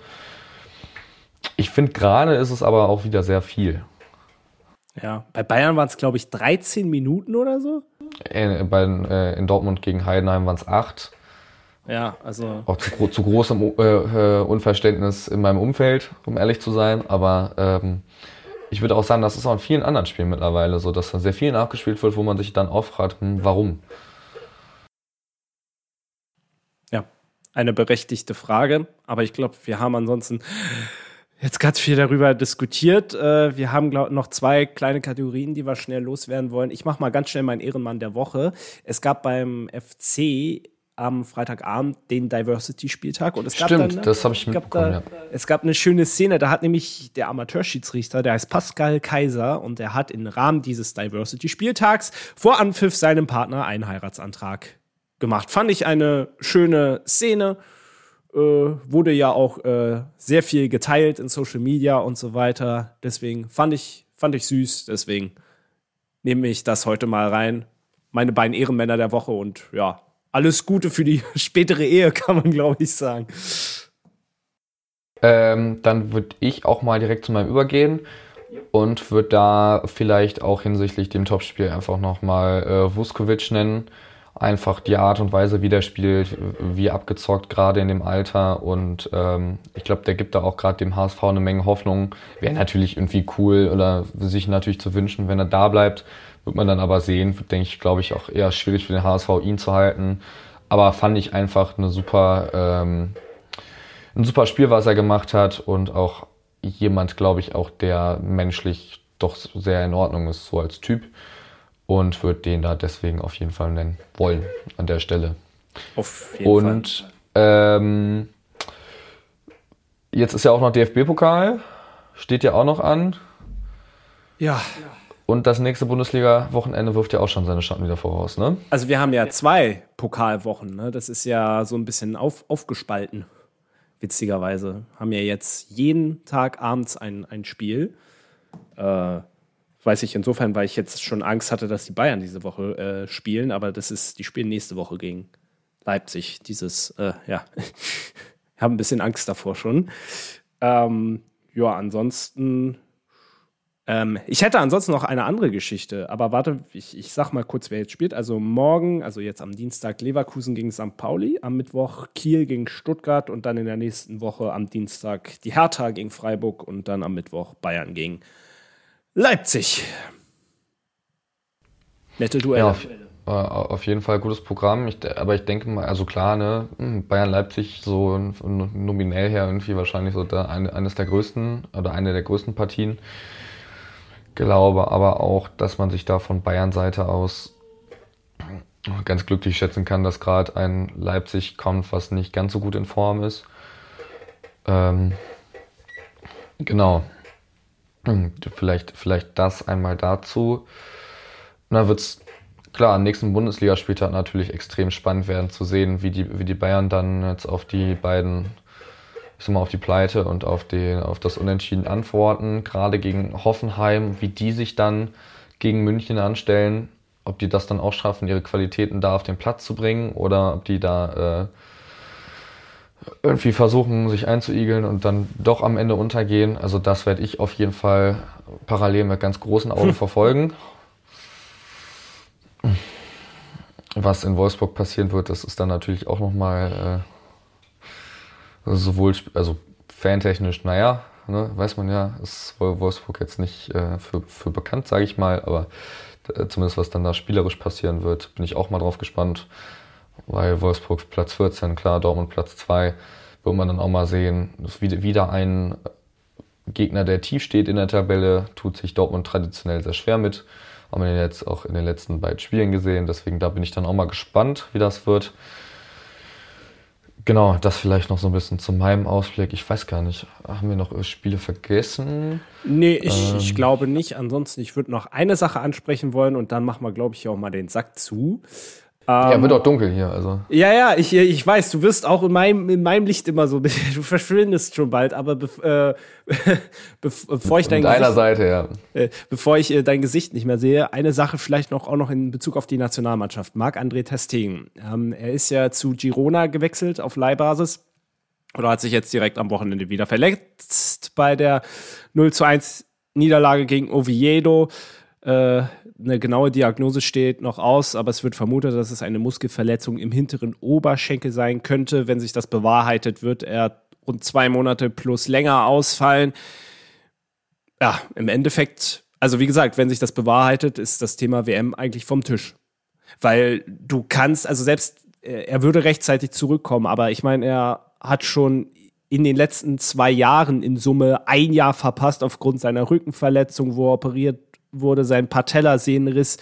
Ich finde, gerade ist es aber auch wieder sehr viel. Ja, bei Bayern waren es, glaube ich, dreizehn Minuten oder so. In, bei, äh, in Dortmund gegen Heidenheim waren es acht. Ja, also. Auch zu, zu großem äh, Unverständnis in meinem Umfeld, um ehrlich zu sein. Aber ähm, ich würde auch sagen, das ist auch in vielen anderen Spielen mittlerweile so, dass da sehr viel nachgespielt wird, wo man sich dann auch fragt, hm, warum? Ja, eine berechtigte Frage. Aber ich glaube, wir haben ansonsten jetzt ganz viel darüber diskutiert. Äh, wir haben, glaube ich, noch zwei kleine Kategorien, die wir schnell loswerden wollen. Ich mache mal ganz schnell meinen Ehrenmann der Woche. Es gab beim F C am Freitagabend den Diversity-Spieltag. Und es gab Stimmt, dann, das habe ich mitbekommen, da, ja. Es gab eine schöne Szene, da hat nämlich der Amateurschiedsrichter, der heißt Pascal Kaiser, und der hat im Rahmen dieses Diversity-Spieltags vor Anpfiff seinem Partner einen Heiratsantrag gemacht. Fand ich eine schöne Szene. Äh, wurde ja auch äh, sehr viel geteilt in Social Media und so weiter. Deswegen fand ich, fand ich süß. Deswegen nehme ich das heute mal rein. Meine beiden Ehrenmänner der Woche und ja, alles Gute für die spätere Ehe, kann man, glaube ich, sagen. Ähm, dann würde ich auch mal direkt zu meinem übergehen und würde da vielleicht auch hinsichtlich dem Topspiel einfach nochmal äh, Vuskovic nennen. Einfach die Art und Weise, wie der spielt, wie abgezockt gerade in dem Alter, und ähm, ich glaube, der gibt da auch gerade dem H S V eine Menge Hoffnung. Wäre natürlich irgendwie cool oder sich natürlich zu wünschen, wenn er da bleibt. Wird man dann aber sehen, denke ich, glaube ich, auch eher schwierig für den H S V, ihn zu halten. Aber fand ich einfach eine super, ähm, ein super Spiel, was er gemacht hat, und auch jemand, glaube ich, auch der menschlich doch sehr in Ordnung ist, so als Typ. Und würde den da deswegen auf jeden Fall nennen wollen an der Stelle. Auf jeden und, Fall. Ähm, jetzt ist ja auch noch D F B-Pokal, steht ja auch noch an. Ja. Und das nächste Bundesliga-Wochenende wirft ja auch schon seine Schatten wieder voraus, ne? Also wir haben ja zwei Pokalwochen, ne? Das ist ja so ein bisschen auf, aufgespalten, witzigerweise. Haben ja jetzt jeden Tag abends ein, ein Spiel. Äh, weiß ich insofern, weil ich jetzt schon Angst hatte, dass die Bayern diese Woche äh, spielen, aber das ist, die spielen nächste Woche gegen Leipzig. Dieses, äh, ja, ich habe ein bisschen Angst davor schon. Ähm, ja, ansonsten Ähm, ich hätte ansonsten noch eine andere Geschichte, aber warte, ich, ich sag mal kurz, wer jetzt spielt. Also morgen, also jetzt am Dienstag Leverkusen gegen Sankt Pauli, am Mittwoch Kiel gegen Stuttgart und dann in der nächsten Woche am Dienstag die Hertha gegen Freiburg und dann am Mittwoch Bayern gegen Leipzig. Nette Duelle. Ja, auf, äh, auf jeden Fall gutes Programm, ich, aber ich denke mal, also klar, ne, Bayern-Leipzig so nominell her irgendwie wahrscheinlich so der, eine, eines der größten oder eine der größten Partien. Glaube aber auch, dass man sich da von Bayern-Seite aus ganz glücklich schätzen kann, dass gerade ein Leipzig kommt, was nicht ganz so gut in Form ist. Ähm, genau. Vielleicht, vielleicht das einmal dazu. Und dann wird es, klar, am nächsten Bundesligaspieltag natürlich extrem spannend werden zu sehen, wie die, wie die Bayern dann jetzt auf die beiden, ich sag mal, auf die Pleite und auf, die, auf das Unentschieden antworten. Gerade gegen Hoffenheim, wie die sich dann gegen München anstellen. Ob die das dann auch schaffen, ihre Qualitäten da auf den Platz zu bringen, oder ob die da äh, irgendwie versuchen, sich einzuigeln und dann doch am Ende untergehen. Also das werde ich auf jeden Fall parallel mit ganz großen Augen verfolgen. Was in Wolfsburg passieren wird, das ist dann natürlich auch nochmal äh, sowohl, also fantechnisch, naja, ne, weiß man ja, ist Wolfsburg jetzt nicht äh, für, für bekannt, sage ich mal, aber äh, zumindest was dann da spielerisch passieren wird, bin ich auch mal drauf gespannt. Weil Wolfsburg Platz vierzehn, klar, Dortmund Platz zwei, wird man dann auch mal sehen. Das ist wieder, wieder ein Gegner, der tief steht in der Tabelle, tut sich Dortmund traditionell sehr schwer mit. Haben wir jetzt auch in den letzten beiden Spielen gesehen, deswegen da bin ich dann auch mal gespannt, wie das wird. Genau, das vielleicht noch so ein bisschen zu meinem Ausblick. Ich weiß gar nicht, haben wir noch Spiele vergessen? Nee, ich, ähm. ich glaube nicht. Ansonsten, ich würde noch eine Sache ansprechen wollen und dann machen wir, glaube ich, auch mal den Sack zu. Ja, wird auch dunkel hier, also. Ja, ja, ich, ich weiß, du wirst auch in meinem, in meinem Licht immer so, du verschwindest schon bald, aber bev äh, bevor ich dein Mit Gesicht, einer Seite, ja. Äh, bevor ich äh, dein Gesicht nicht mehr sehe, eine Sache vielleicht noch auch noch in Bezug auf die Nationalmannschaft. Marc-André ter Stegen. Ähm, er ist ja zu Girona gewechselt auf Leihbasis oder hat sich jetzt direkt am Wochenende wieder verletzt bei der null zu eins Niederlage gegen Oviedo. Äh, eine genaue Diagnose steht noch aus, aber es wird vermutet, dass es eine Muskelverletzung im hinteren Oberschenkel sein könnte. Wenn sich das bewahrheitet, wird er rund zwei Monate plus länger ausfallen. Ja, im Endeffekt, also wie gesagt, wenn sich das bewahrheitet, ist das Thema W M eigentlich vom Tisch. Weil du kannst, also selbst er würde rechtzeitig zurückkommen. Aber ich meine, er hat schon in den letzten zwei Jahren in Summe ein Jahr verpasst aufgrund seiner Rückenverletzung, wo er operiert wurde, sein Patellasehnenriss.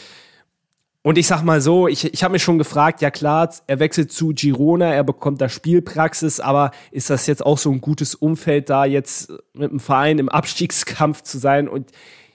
Und ich sag mal so, ich, ich habe mich schon gefragt, ja klar, er wechselt zu Girona, er bekommt da Spielpraxis, aber ist das jetzt auch so ein gutes Umfeld, da jetzt mit dem Verein im Abstiegskampf zu sein? Und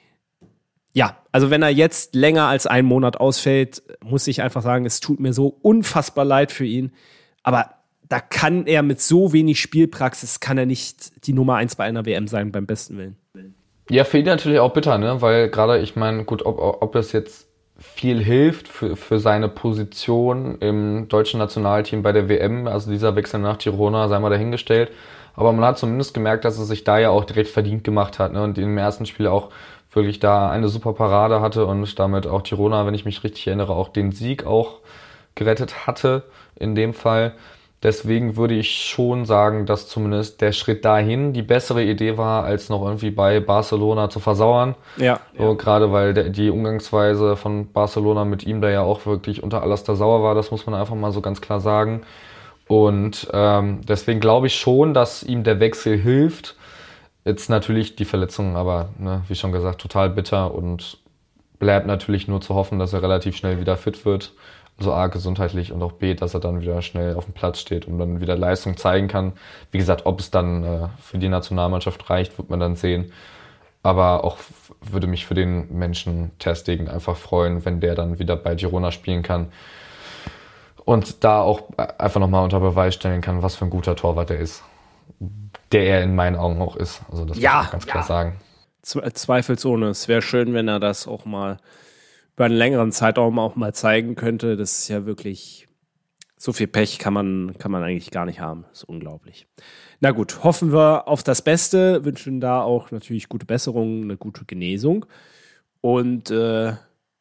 ja, also wenn er jetzt länger als einen Monat ausfällt, muss ich einfach sagen, es tut mir so unfassbar leid für ihn. Aber da kann er mit so wenig Spielpraxis, kann er nicht die Nummer eins bei einer W M sein, beim besten Willen. Ja, für ihn natürlich auch bitter, ne? Weil gerade, ich meine, gut, ob, ob es jetzt viel hilft für, für seine Position im deutschen Nationalteam bei der W M, also dieser Wechsel nach Girona, sei mal dahingestellt. Aber man hat zumindest gemerkt, dass er sich da ja auch direkt verdient gemacht hat, ne? Und im ersten Spiel auch wirklich da eine super Parade hatte und damit auch Girona, wenn ich mich richtig erinnere, auch den Sieg auch gerettet hatte in dem Fall. Deswegen würde ich schon sagen, dass zumindest der Schritt dahin die bessere Idee war, als noch irgendwie bei Barcelona zu versauern. Ja. So, ja. Gerade weil der, die Umgangsweise von Barcelona mit ihm da ja auch wirklich unter Alastair sauer war, das muss man einfach mal so ganz klar sagen. Und ähm, deswegen glaube ich schon, dass ihm der Wechsel hilft. Jetzt natürlich die Verletzung, aber ne, wie schon gesagt, total bitter und bleibt natürlich nur zu hoffen, dass er relativ schnell wieder fit wird. So A, gesundheitlich und auch B, dass er dann wieder schnell auf dem Platz steht und dann wieder Leistung zeigen kann. Wie gesagt, ob es dann äh, für die Nationalmannschaft reicht, wird man dann sehen. Aber auch f- würde mich für den Menschen Ter Stegen einfach freuen, wenn der dann wieder bei Girona spielen kann. Und da auch einfach nochmal unter Beweis stellen kann, was für ein guter Torwart er ist. Der er in meinen Augen auch ist. Also das ja, muss ich ganz klar ja. sagen. Zwe- zweifelsohne. Es wäre schön, wenn er das auch mal über einen längeren Zeitraum auch mal zeigen könnte. Das ist ja wirklich, so viel Pech kann man, kann man eigentlich gar nicht haben. Das ist unglaublich. Na gut, hoffen wir auf das Beste, wünschen da auch natürlich gute Besserung, eine gute Genesung und äh,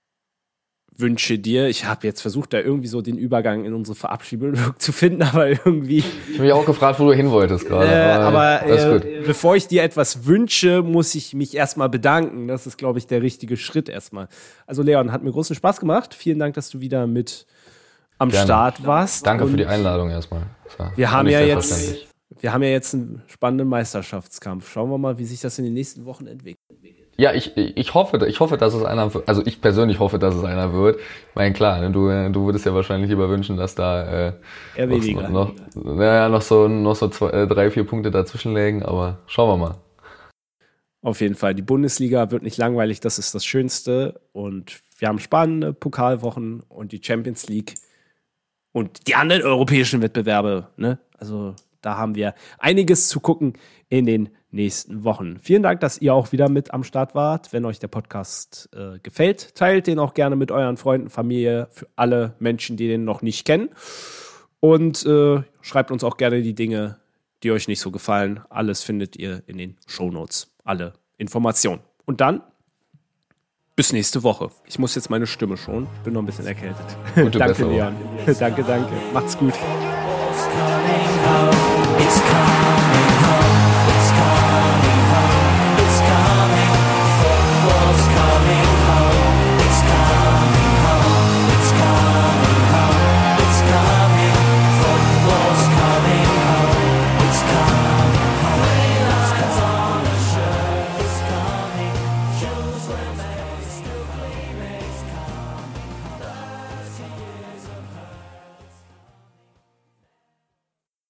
wünsche dir, ich habe jetzt versucht, da irgendwie so den Übergang in unsere Verabschiedung zu finden, aber irgendwie... Ich habe mich auch gefragt, wo du hin wolltest gerade. Äh, aber äh, bevor ich dir etwas wünsche, muss ich mich erstmal bedanken. Das ist, glaube ich, der richtige Schritt erstmal. Also Leon, hat mir großen Spaß gemacht. Vielen Dank, dass du wieder mit am Gerne. Start warst. Danke und für die Einladung erstmal. Wir haben ja jetzt, wir haben ja jetzt einen spannenden Meisterschaftskampf. Schauen wir mal, wie sich das in den nächsten Wochen entwickelt. Ja, ich, ich hoffe, ich hoffe, dass es einer wird. Also ich persönlich hoffe, dass es einer wird. Ich meine, klar, ne, du, du würdest ja wahrscheinlich lieber wünschen, dass da äh, Eher weniger. noch, noch, naja, noch so, noch so zwei, äh, drei, vier Punkte dazwischen lägen, aber schauen wir mal. Auf jeden Fall. Die Bundesliga wird nicht langweilig, das ist das Schönste. Und wir haben spannende Pokalwochen und die Champions League und die anderen europäischen Wettbewerbe. Ne? Also da haben wir einiges zu gucken in den nächsten Wochen. Vielen Dank, dass ihr auch wieder mit am Start wart. Wenn euch der Podcast äh, gefällt, teilt den auch gerne mit euren Freunden, Familie, für alle Menschen, die den noch nicht kennen. Und äh, schreibt uns auch gerne die Dinge, die euch nicht so gefallen. Alles findet ihr in den Shownotes. Alle Informationen. Und dann bis nächste Woche. Ich muss jetzt meine Stimme schonen. Ich bin noch ein bisschen erkältet. Gute danke, Besserung. Leon. danke, danke. Macht's gut. It's coming home. It's coming home.